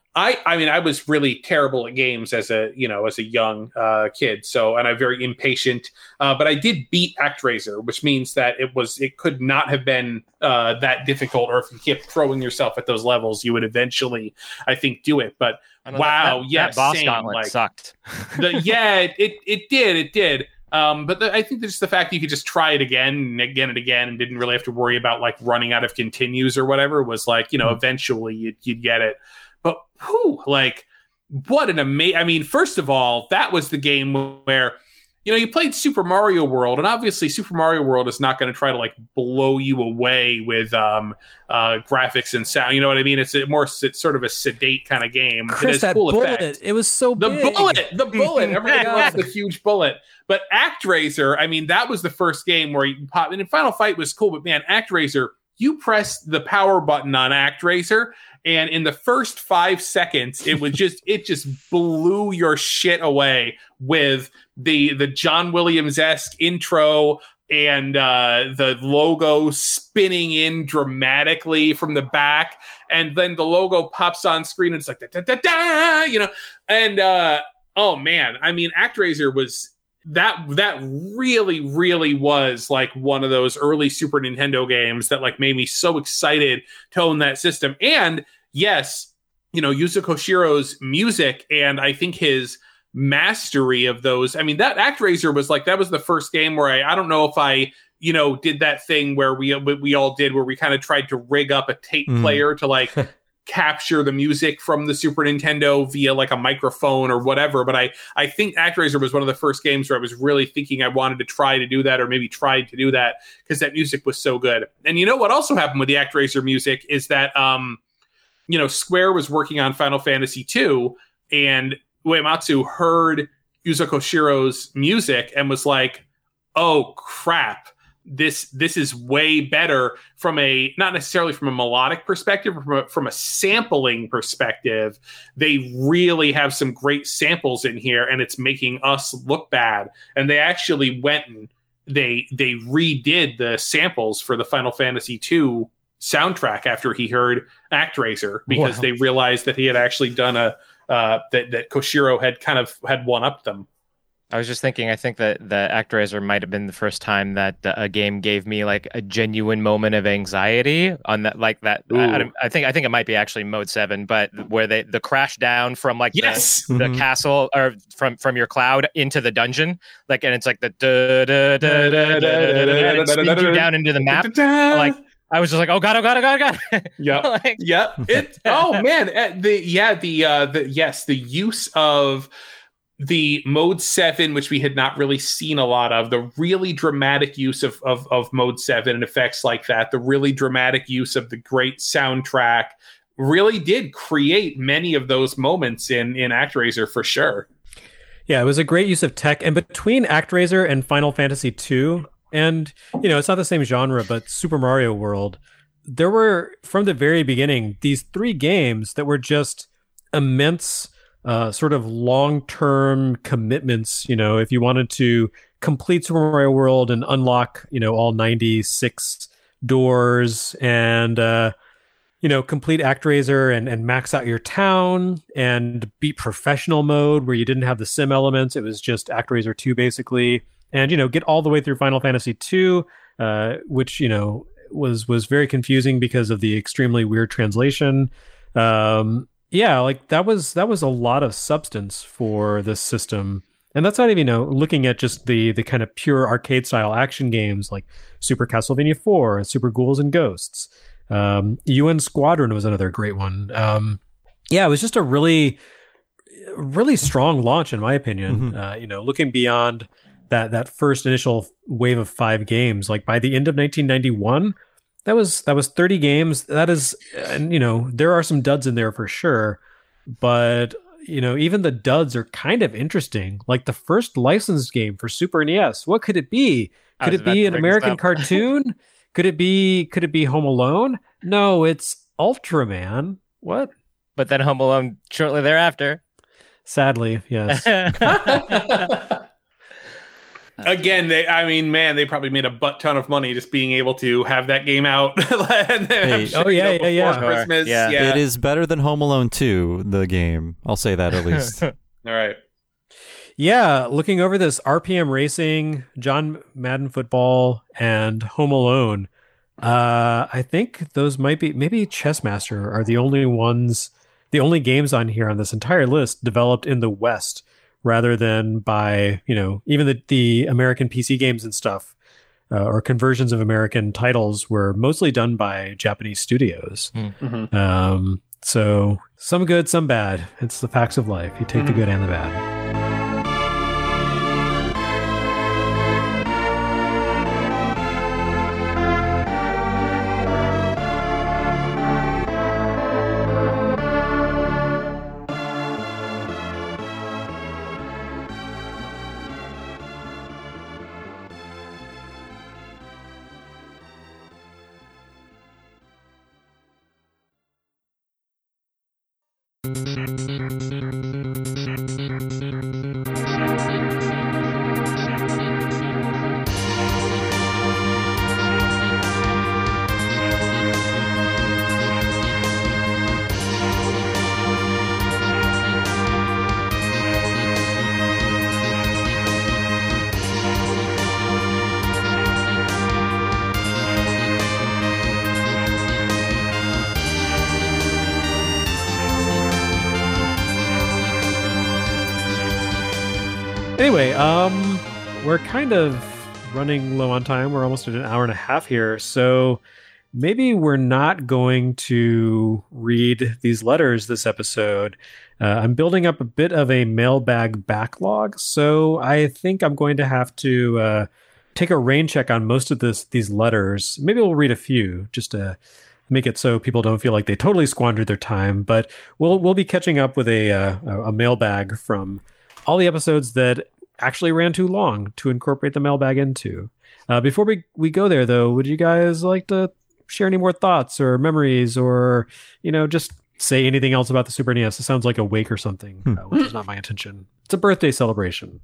I, I mean, I was really terrible at games as a, you know, as a young uh, kid. So, and I'm very impatient. Uh, but I did beat ActRaiser, which means that it was, it could not have been uh, that difficult. Or if you kept throwing yourself at those levels, you would eventually, I think, do it. But wow, that, yeah, that boss same, gauntlet like, sucked. the, yeah, it, it it did, it did. Um, but the, I think just the fact that you could just try it again and again and again and didn't really have to worry about like running out of continues or whatever was like, you know, mm-hmm. eventually you'd, you'd get it. But whew, like, what an amazing... I mean, first of all, that was the game where, you know, you played Super Mario World, and obviously Super Mario World is not going to try to, like, blow you away with um, uh, graphics and sound. You know what I mean? It's a more it's sort of a sedate kind of game. Chris, it that cool bullet, effects. it was so the big. bullet, the bullet. Everybody loves the huge bullet. But ActRaiser, I mean, that was the first game where you can pop... And Final Fight was cool, but man, ActRaiser, you press the power button on ActRaiser, and in the first five seconds, it was just it just blew your shit away with the the John Williams-esque intro and uh, the logo spinning in dramatically from the back, and then the logo pops on screen and it's like da da da da, you know. And uh, oh man, I mean, ActRaiser was. That that really, really was like one of those early Super Nintendo games that like made me so excited to own that system. And yes, you know, Yuzo Koshiro's music and I think his mastery of those. I mean, that ActRaiser was like, that was the first game where I, I don't know if I, you know, did that thing where we we all did where we kind of tried to rig up a tape mm. player to like capture the music from the Super Nintendo via like a microphone or whatever. But I, I think ActRaiser was one of the first games where I was really thinking I wanted to try to do that or maybe tried to do that because that music was so good. And you know what also happened with the ActRaiser music is that, um, you know, Square was working on Final Fantasy two and Uematsu heard Yuzo Koshiro's music and was like, oh crap. This this is way better from a not necessarily from a melodic perspective, but from a, from a sampling perspective. They really have some great samples in here, and it's making us look bad. And they actually went and they they redid the samples for the Final Fantasy two soundtrack after he heard ActRaiser because wow. they realized that he had actually done a uh, that that Koshiro had kind of had one upped them. I was just thinking, I think that the ActRaiser might have been the first time that a game gave me like a genuine moment of anxiety on that, like that. I, I think I think it might be actually Mode seven, but where they the crash down from like yes! the, mm-hmm. the castle or from from your cloud into the dungeon, like, and it's like the da da da da da da spins you down into the map, like. I was just like, oh god, oh god, oh god, oh god. Yep, like, yep. It. Oh man, the yeah, the uh, the yes, the use of the Mode seven, which we had not really seen a lot of, the really dramatic use of, of, of Mode seven and effects like that, the really dramatic use of the great soundtrack really did create many of those moments in, in ActRaiser for sure. Yeah, it was a great use of tech. And between ActRaiser and Final Fantasy two, and, you know, it's not the same genre, but Super Mario World, there were, from the very beginning, these three games that were just immense Uh, sort of long-term commitments. You know, if you wanted to complete Super Mario World and unlock, you know, all ninety-six doors and, uh, you know, complete ActRaiser and, and max out your town and beat professional mode where you didn't have the sim elements. It was just ActRaiser two basically. And, you know, get all the way through Final Fantasy two, uh, which, you know, was, was very confusing because of the extremely weird translation. Um, Yeah, like that was that was a lot of substance for this system. And that's not even, you know, looking at just the the kind of pure arcade style action games like Super Castlevania four and Super Ghouls and Ghosts. Um, U N Squadron was another great one. Um, yeah, it was just a really, really strong launch, in my opinion. Mm-hmm. Uh, you know, looking beyond that that first initial wave of five games, like by the end of nineteen ninety-one, That was that was thirty games. That is, and you know, there are some duds in there for sure, but you know, even the duds are kind of interesting. Like the first licensed game for Super N E S, what could it be? Could it be an American cartoon? Could it be? Could it be Home Alone? No, it's Ultraman. What? But then Home Alone shortly thereafter. Sadly, yes. Again, they I mean, man, they probably made a butt ton of money just being able to have that game out. and Hey, sure, oh, yeah, you know, yeah, before yeah. Christmas. Yeah. yeah. It is better than Home Alone two, the game. I'll say that at least. All right. Yeah, looking over this, R P M Racing, John Madden Football, and Home Alone. Uh, I think those might be, maybe Chessmaster are the only ones, the only games on here on this entire list developed in the West rather than by, you know, even the, the American P C games and stuff, uh, or conversions of American titles were mostly done by Japanese studios. Mm-hmm. Um, so some good, some bad. It's the facts of life. You take Mm-hmm. the good and the bad. Anyway, um, we're kind of running low on time. We're almost at an hour and a half here. So maybe we're not going to read these letters this episode. Uh, I'm building up a bit of a mailbag backlog. So I think I'm going to have to uh, take a rain check on most of this these letters. Maybe we'll read a few just to make it so people don't feel like they totally squandered their time. But we'll we'll be catching up with a uh, a mailbag from all the episodes that actually ran too long to incorporate the mailbag into. Uh, before we, we go there, though, would you guys like to share any more thoughts or memories or, you know, just say anything else about the Super N E S? It sounds like a wake or something, Hmm. uh, which is not my intention. It's a birthday celebration.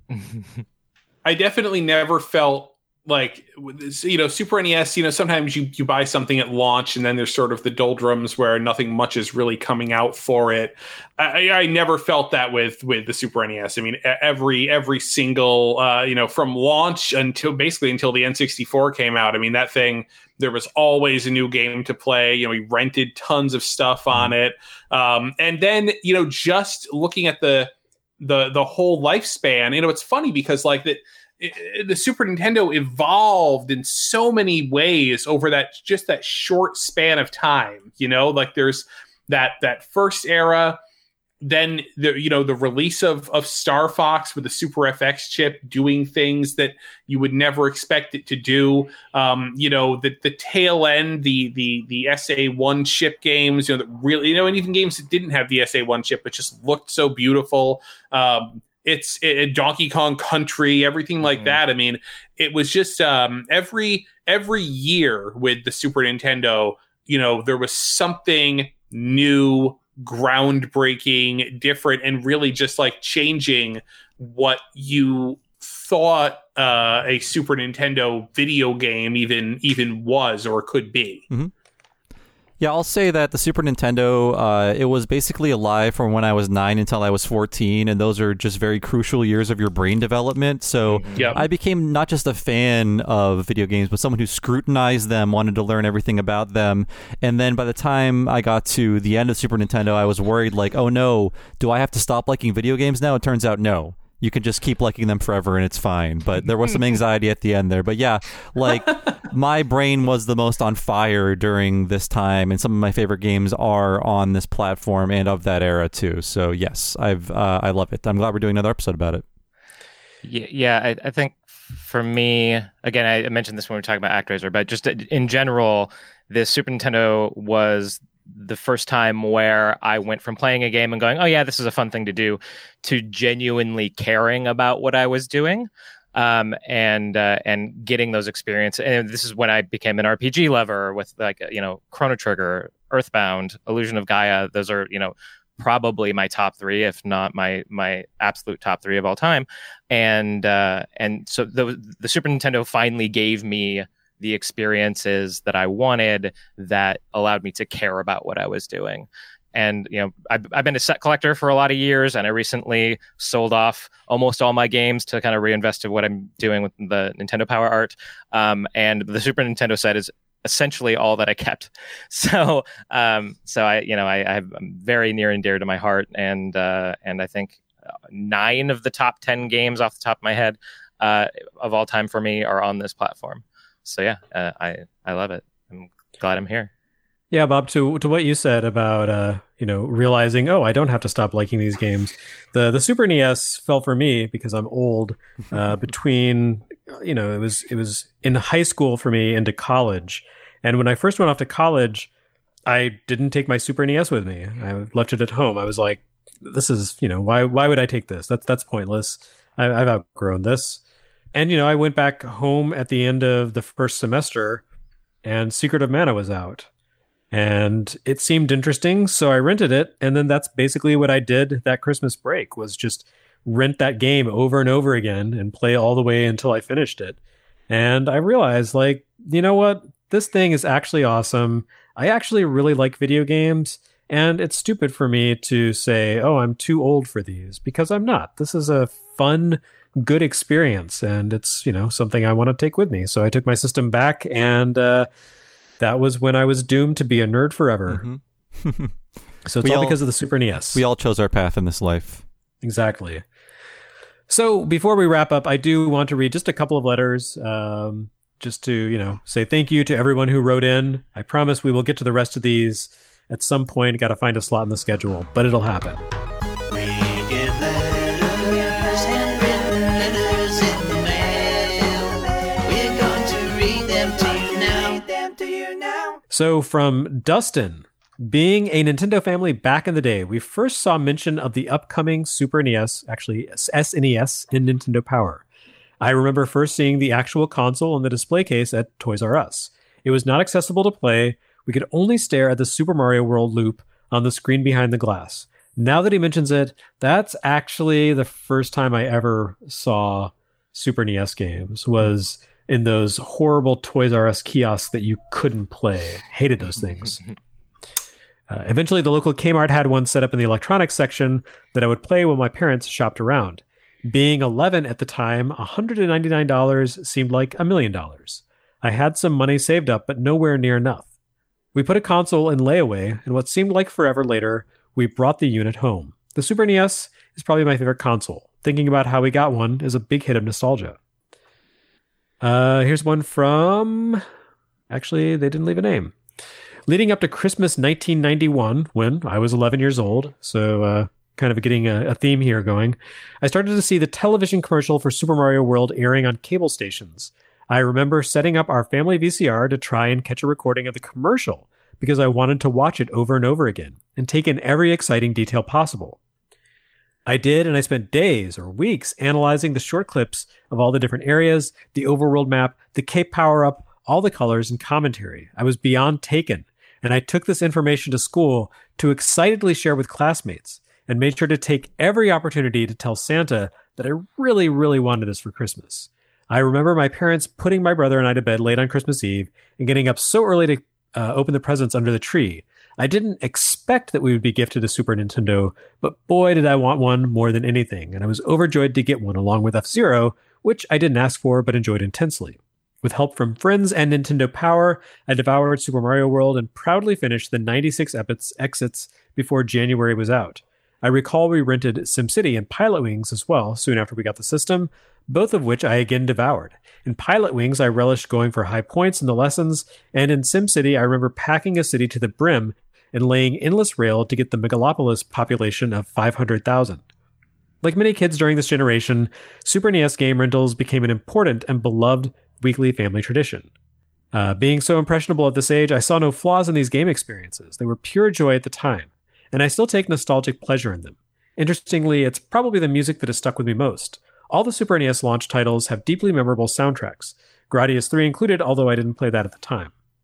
I definitely never felt like, you know, Super N E S, you know, sometimes you, you buy something at launch and then there's sort of the doldrums where nothing much is really coming out for it. I, I never felt that with, with the Super N E S. I mean, every, every single, uh, you know, from launch until basically until the N sixty-four came out. I mean, that thing, there was always a new game to play. You know, we rented tons of stuff on it. Um, and then, you know, just looking at the, the, the whole lifespan, you know, it's funny because like that, It, it, the Super Nintendo evolved in so many ways over that just that short span of time. You know, like there's that that first era, then the you know the release of of Star Fox with the Super F X chip doing things that you would never expect it to do. Um, you know, the the tail end, the the the S A one chip games. You know, that really, you know, and even games that didn't have the S A one chip but just looked so beautiful. Um, It's it, Donkey Kong Country, everything like Mm-hmm. that. I mean, it was just um, every every year with the Super Nintendo, you know, there was something new, groundbreaking, different, and really just like changing what you thought uh, a Super Nintendo video game even even was or could be. Mm-hmm. Yeah, I'll say that the Super Nintendo, uh, it was basically alive from when I was nine until I was fourteen, and those are just very crucial years of your brain development. So Yep. I became not just a fan of video games, but someone who scrutinized them, wanted to learn everything about them. And then by the time I got to the end of Super Nintendo, I was worried like, oh no, do I have to stop liking video games now? It turns out no. You can just keep liking them forever and it's fine. But there was some anxiety at the end there. But yeah, like my brain was the most on fire during this time, and some of my favorite games are on this platform and of that era too. So yes, I've uh, I love it. I'm glad we're doing another episode about it. Yeah, yeah I, I think for me, again, I mentioned this when we were talking about ActRaiser, but just in general, the Super Nintendo was the first time where I went from playing a game and going, oh yeah, this is a fun thing to do, to genuinely caring about what I was doing. Um, and uh, and getting those experiences. And this is when I became an R P G lover with, like, you know, Chrono Trigger, Earthbound, Illusion of Gaia. Those are, you know, probably my top three, if not my my absolute top three of all time. And uh, and so the the Super Nintendo finally gave me the experiences that I wanted that allowed me to care about what I was doing. And, you know, I've, I've been a set collector for a lot of years, and I recently sold off almost all my games to kind of reinvest in what I'm doing with the Nintendo Power Art. Um, and the Super Nintendo set is essentially all that I kept. So, um, so I, you know, I, I'm very near and dear to my heart. And, uh, and I think nine of the top ten games off the top of my head uh, of all time for me are on this platform. So yeah, uh, I, I love it. I'm glad I'm here. Yeah, Bob, to to what you said about uh, you know, realizing, oh, I don't have to stop liking these games. The the Super N E S fell for me because I'm old. Uh, between, you know, it was it was in high school for me into college, and when I first went off to college, I didn't take my Super N E S with me. I left it at home. I was like, this is, you know, why why would I take this? That's that's pointless. I, I've outgrown this. And you know, I went back home at the end of the first semester, and Secret of Mana was out. And it seemed interesting, so I rented it, and then that's basically what I did that Christmas break, was just rent that game over and over again and play all the way until I finished it. And I realized, like, you know what? This thing is actually awesome. I actually really like video games, and it's stupid for me to say, oh, I'm too old for these, because I'm not. This is a fun, good experience, and it's, you know, something I want to take with me. So I took my system back, and uh that was when I was doomed to be a nerd forever. Mm-hmm. So it's we all, all because of the Super N E S. We all chose our path in this life. Exactly. So before we wrap up, I do want to read just a couple of letters, um, just to, you know, say thank you to everyone who wrote in. I promise we will get to the rest of these at some point. Got to find a slot in the schedule, but it'll happen. We get letters, handwritten letters in the mail. We're going to read them to you now. So from Dustin, being a Nintendo family back in the day, we first saw mention of the upcoming Super N E S, actually S N E S, in Nintendo Power. I remember first seeing the actual console in the display case at Toys R Us. It was not accessible to play. We could only stare at the Super Mario World loop on the screen behind the glass. Now that he mentions it, that's actually the first time I ever saw Super N E S games, was in those horrible Toys R Us kiosks that you couldn't play. Hated those things. Uh, eventually, the local Kmart had one set up in the electronics section that I would play when my parents shopped around. Being eleven at the time, one hundred ninety-nine dollars seemed like a million dollars. I had some money saved up, but nowhere near enough. We put a console in layaway, and what seemed like forever later, we brought the unit home. The Super N E S is probably my favorite console. Thinking about how we got one is a big hit of nostalgia. Uh, here's one from... Actually, they didn't leave a name. Leading up to Christmas nineteen ninety-one, when I was eleven years old, so uh, kind of getting a, a theme here going, I started to see the television commercial for Super Mario World airing on cable stations. I remember setting up our family V C R to try and catch a recording of the commercial because I wanted to watch it over and over again and take in every exciting detail possible. I did, and I spent days or weeks analyzing the short clips of all the different areas, the overworld map, the Cape power-up, all the colors and commentary. I was beyond taken, and I took this information to school to excitedly share with classmates and made sure to take every opportunity to tell Santa that I really, really wanted this for Christmas. I remember my parents putting my brother and I to bed late on Christmas Eve and getting up so early to uh, open the presents under the tree. I didn't expect that we would be gifted a Super Nintendo, but boy did I want one more than anything, and I was overjoyed to get one along with F-Zero, which I didn't ask for but enjoyed intensely. With help from friends and Nintendo Power, I devoured Super Mario World and proudly finished the ninety-six exits before January was out. I recall we rented SimCity and Pilot Wings as well soon after we got the system, both of which I again devoured. In Pilot Wings, I relished going for high points in the lessons, and in SimCity, I remember packing a city to the brim and laying endless rail to get the megalopolis population of five hundred thousand. Like many kids during this generation, Super N E S game rentals became an important and beloved weekly family tradition. Uh, being so impressionable at this age, I saw no flaws in these game experiences. They were pure joy at the time, and I still take nostalgic pleasure in them. Interestingly, it's probably the music that has stuck with me most. All the Super N E S launch titles have deeply memorable soundtracks, Gradius three included, although I didn't play that at the time.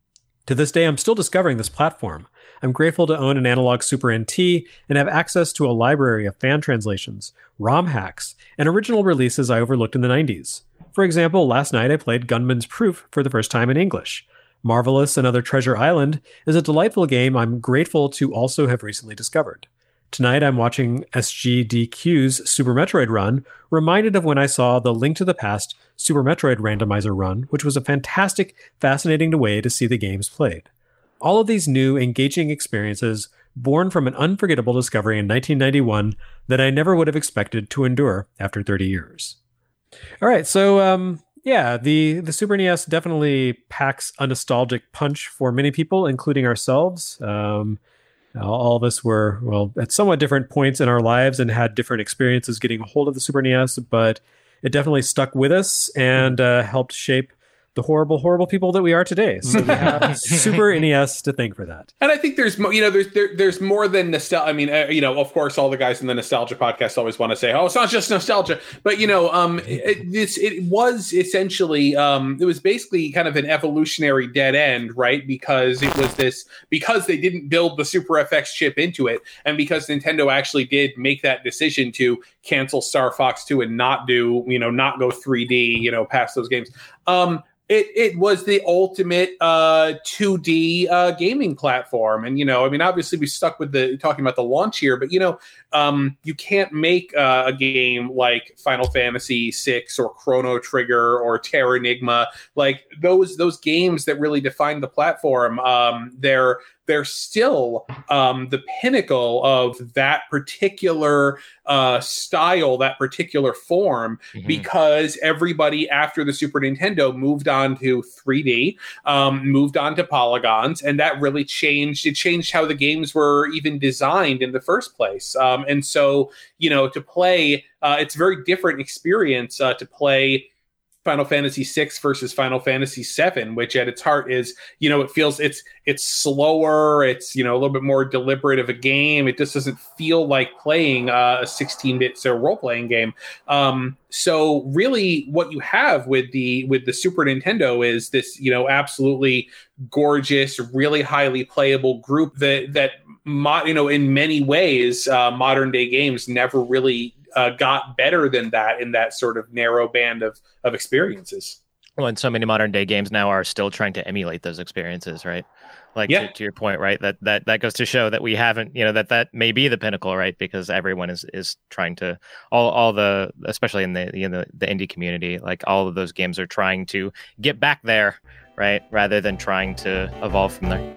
To this day, I'm still discovering this platform. I'm grateful to own an analog Super N T and have access to a library of fan translations, ROM hacks, and original releases I overlooked in the nineties. For example, last night I played Gunman's Proof for the first time in English. Marvelous Another Treasure Island is a delightful game I'm grateful to also have recently discovered. Tonight I'm watching S G D Q's Super Metroid run, reminded of when I saw the Link to the Past Super Metroid randomizer run, which was a fantastic, fascinating way to see the games played. All of these new, engaging experiences born from an unforgettable discovery in nineteen ninety-one that I never would have expected to endure after thirty years. All right, so um, yeah, the, the Super N E S definitely packs a nostalgic punch for many people, including ourselves. Um, all of us were, well, at somewhat different points in our lives and had different experiences getting a hold of the Super N E S, but it definitely stuck with us and uh, helped shape the horrible, horrible people that we are today. So we have Super N E S to thank for that. And I think there's, mo- you know, there's there, there's more than nostalgia. I mean, uh, you know, of course, all the guys in the nostalgia podcast always want to say, "Oh, it's not just nostalgia," but you know, um, it, this it was essentially, um, it was basically kind of an evolutionary dead end, right? Because it was this, because they didn't build the Super F X chip into it, and because Nintendo actually did make that decision to cancel Star Fox two and not do, you know, not go three D, you know, past those games. Um, It it was the ultimate uh, two D uh, gaming platform. And, you know, I mean, obviously we stuck with the talking about the launch here, but, you know, um, you can't make uh, a game like Final Fantasy six or Chrono Trigger or Terranigma, like those those games that really define the platform. Um, they're they're still um, the pinnacle of that particular uh, style, that particular form, mm-hmm. because everybody after the Super Nintendo moved on to three D, um, moved on to polygons, and that really changed. It changed how the games were even designed in the first place. Um, and so, you know, to play, uh, it's a very different experience uh, to play Final Fantasy six versus Final Fantasy seven, which at its heart is, you know, it feels it's it's slower, it's, you know, a little bit more deliberate of a game. It just doesn't feel like playing uh, a sixteen-bit so role-playing game. Um, so really what you have with the with the Super Nintendo is this, you know, absolutely gorgeous, really highly playable group that that mo- you know, in many ways, uh, modern day games never really Uh, got better than that in that sort of narrow band of of experiences. Well, and so many modern day games now are still trying to emulate those experiences, right? Like yeah. to, to your point, right? That that that goes to show that we haven't, you know, that that may be the pinnacle, right? Because everyone is is trying to all all the, especially in the you know the indie community, like all of those games are trying to get back there, right? Rather than trying to evolve from there.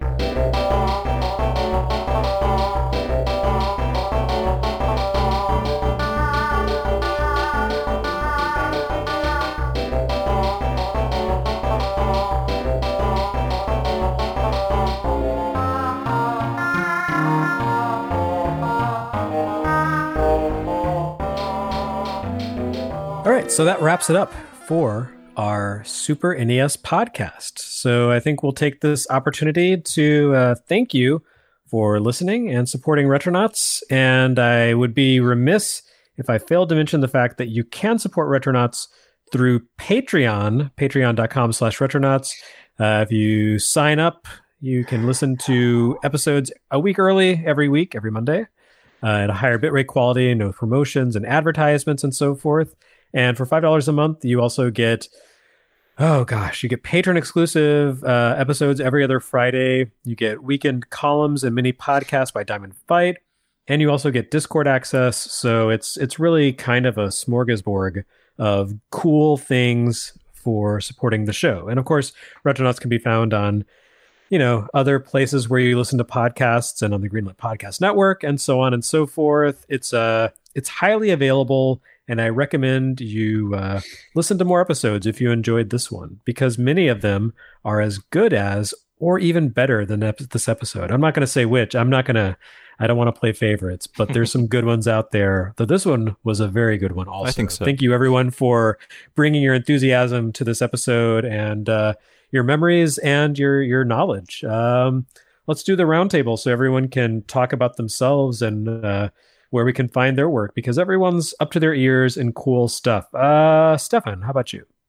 All right, so that wraps it up for our Super N E S podcast. So I think we'll take this opportunity to uh, thank you for listening and supporting Retronauts. And I would be remiss if I failed to mention the fact that you can support Retronauts through Patreon, patreon.com slash Retronauts. Uh, if you sign up, you can listen to episodes a week early every week, every Monday, uh, at a higher bitrate quality, no promotions and advertisements and so forth. And for five dollars a month, you also get, oh gosh, you get patron exclusive uh, episodes every other Friday. You get weekend columns and mini podcasts by Diamond Fight. And you also get Discord access. So it's it's really kind of a smorgasbord of cool things for supporting the show. And of course, Retronauts can be found on, you know, other places where you listen to podcasts and on the Greenlit Podcast Network and so on and so forth. It's uh, it's highly available. And I recommend you uh, listen to more episodes if you enjoyed this one, because many of them are as good as or even better than ep- this episode. I'm not going to say which. I'm not going to, I don't want to play favorites, but there's some good ones out there. Though this one was a very good one also. I think so. Thank you, everyone, for bringing your enthusiasm to this episode and uh, your memories and your, your knowledge. Um, let's do the roundtable so everyone can talk about themselves and uh, where we can find their work, because everyone's up to their ears in cool stuff. Uh, Stefan, how about you?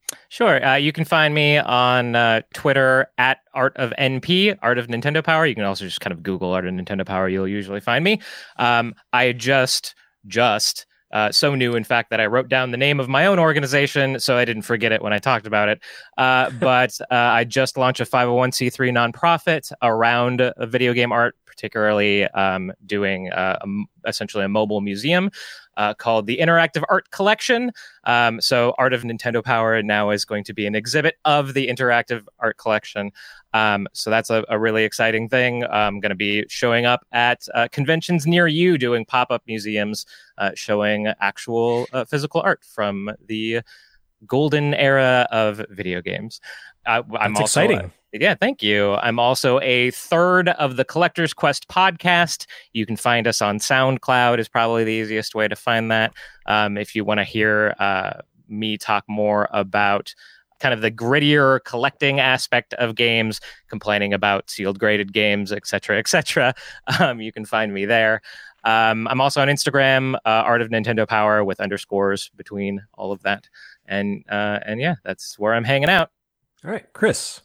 Sure. Uh, you can find me on uh, Twitter at Art of N P, Art of Nintendo Power. You can also just kind of Google Art of Nintendo Power. You'll usually find me. Um, I just, just, uh, so new, in fact, that I wrote down the name of my own organization, so I didn't forget it when I talked about it. Uh, but uh, I just launched a five oh one c three nonprofit around uh, video game art, particularly um, doing uh, a, essentially a mobile museum. Uh, called the Interactive Art Collection. Um, so Art of Nintendo Power now is going to be an exhibit of the Interactive Art Collection. Um, so that's a, a really exciting thing. I'm going to be showing up at uh, conventions near you, doing pop-up museums, uh, showing actual uh, physical art from the golden era of video games. Uh, I'm That's also, exciting. Uh, yeah, thank you. I'm also a third of the Collector's Quest podcast. You can find us on SoundCloud is probably the easiest way to find that. Um, if you want to hear uh, me talk more about kind of the grittier collecting aspect of games, complaining about sealed graded games, et cetera, et cetera, um, you can find me there. Um, I'm also on Instagram, uh, Art of Nintendo Power with underscores between all of that. And uh, and yeah, that's where I'm hanging out. All right, Chris.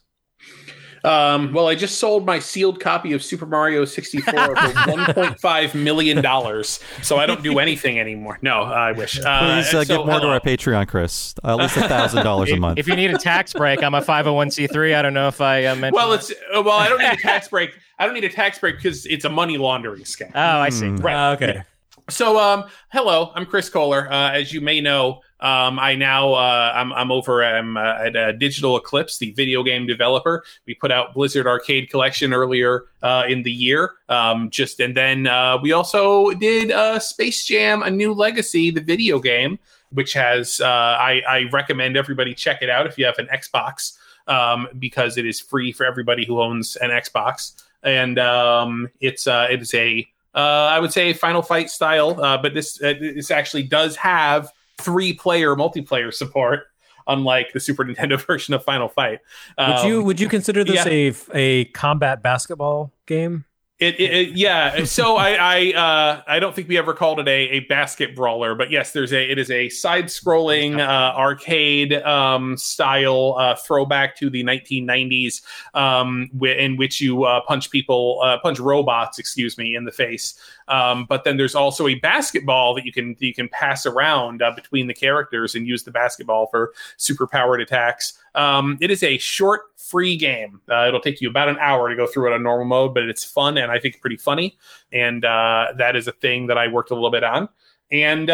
Um, well, I just sold my sealed copy of Super Mario sixty-four for one point five million dollars, so I don't do anything anymore. No, I wish. Uh, Please uh, so, give more hello. to our Patreon, Chris. Uh, at least a thousand dollars a month. If you need a tax break, I'm a five oh one c three. I don't know if I uh, mentioned Well, that. it's uh, well, I don't need a tax break. I don't need a tax break because it's a money laundering scam. Oh, I see. Hmm. Right. Uh, okay. So, um, hello, I'm Chris Kohler. Uh, as you may know, um, I now uh, I'm I'm over I'm, uh, at uh, Digital Eclipse, the video game developer. We put out Blizzard Arcade Collection earlier uh, in the year. Um, just and then uh, we also did uh, Space Jam: A New Legacy, the video game, which has uh, I, I recommend everybody check it out if you have an Xbox, um, because it is free for everybody who owns an Xbox, and um, it's uh, it is a Uh, I would say Final Fight style, uh, but this uh, this actually does have three-player multiplayer support, unlike the Super Nintendo version of Final Fight. Um, Would you would you consider this yeah. a a combat basketball game? It, it, it yeah. So I I uh, I don't think we ever called it a, a basket brawler, but yes, there's a it is a side-scrolling uh, arcade um, style uh, throwback to the nineteen nineties, um, w- in which you uh, punch people, uh, punch robots, excuse me, in the face. Um, but then there's also a basketball that you can you can pass around uh, between the characters and use the basketball for super-powered attacks. Um, it is a short, free game. Uh, it'll take you about an hour to go through it on normal mode, but it's fun and I think pretty funny. And uh, that is a thing that I worked a little bit on. And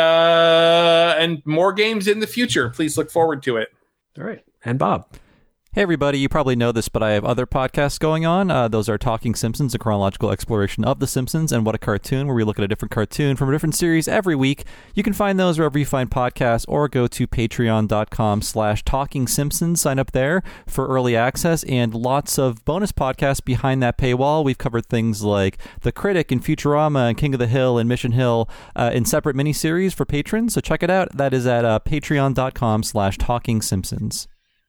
uh, and more games in the future. Please look forward to it. All right, and Bob. Hey, everybody, you probably know this, but I have other podcasts going on. Uh, those are Talking Simpsons, a chronological exploration of The Simpsons, and What a Cartoon, where we look at a different cartoon from a different series every week. You can find those wherever you find podcasts, or go to patreon.com slash Talking Simpsons. Sign up there for early access and lots of bonus podcasts behind that paywall. We've covered things like The Critic and Futurama and King of the Hill and Mission Hill uh, in separate miniseries for patrons, so check it out. That is at uh, patreon.com slash Talking Simpsons.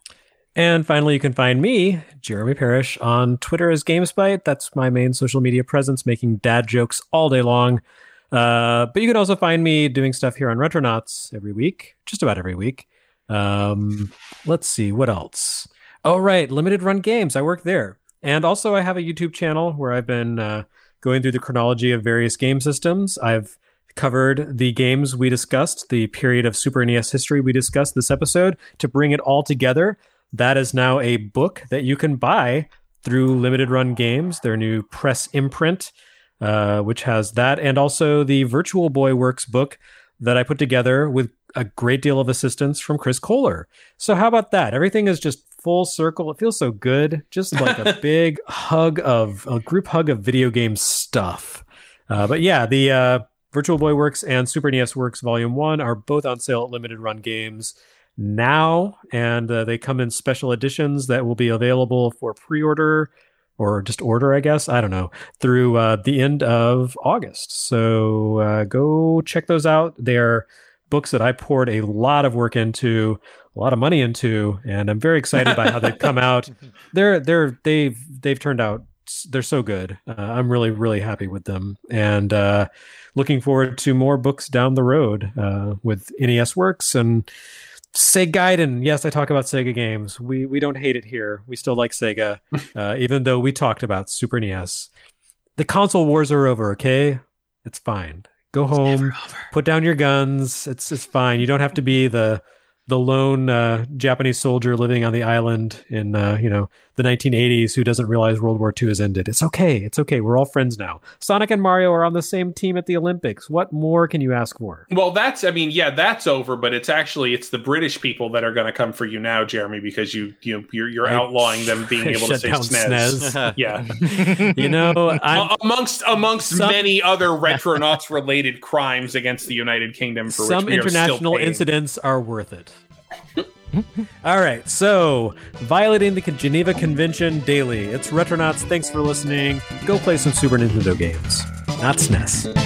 And finally, you can find me, Jeremy Parrish, on Twitter as GameSpite. That's my main social media presence, making dad jokes all day long. Uh, but you can also find me doing stuff here on Retronauts every week, just about every week. Um, let's see, what else? Oh, right, Limited Run Games. I work there. And also, I have a YouTube channel where I've been uh, going through the chronology of various game systems. I've covered the games we discussed, the period of Super N E S history we discussed this episode, to bring it all together. That is now a book that you can buy through Limited Run Games, their new press imprint, uh, which has that, and also the Virtual Boy Works book that I put together with a great deal of assistance from Chris Kohler. So how about that? Everything is just full circle. It feels so good. Just like a big hug of, a group hug of video game stuff. Uh, but yeah, the uh, Virtual Boy Works and Super N E S Works Volume one are both on sale at Limited Run Games now, and uh, they come in special editions that will be available for pre-order or just order, I guess, I don't know, through uh, the end of August. So uh, go check those out. They're books that I poured a lot of work into, a lot of money into, and I'm very excited by how they've come out. They're they're they've they've turned out, they're so good. Uh, I'm really really happy with them, and uh, looking forward to more books down the road uh, with N E S Works and Sega Gaiden. Yes, I talk about Sega games. We we don't hate it here. We still like Sega, uh, even though we talked about Super N E S. The console wars are over, okay? It's fine. Go home, put down your guns. It's it's fine. You don't have to be the the lone uh, Japanese soldier living on the island in uh, you know the nineteen eighties who doesn't realize World War Two has ended. It's okay. It's okay. We're all friends now. Sonic and Mario are on the same team at the Olympics. What more can you ask for? Well, that's, I mean, yeah, that's over, but it's actually, it's the British people that are going to come for you now, Jeremy, because you, you know, you're, you're I- outlawing them being I able to shut say down S N E S. S N E S. Yeah. You know, I'm, A- amongst amongst Some- many other Retronauts related crimes against the United Kingdom for some which we are still international paying. incidents are worth it. All right, so violating the Geneva Convention daily. It's Retronauts. Thanks for listening. Go play some Super Nintendo games, not S N E S.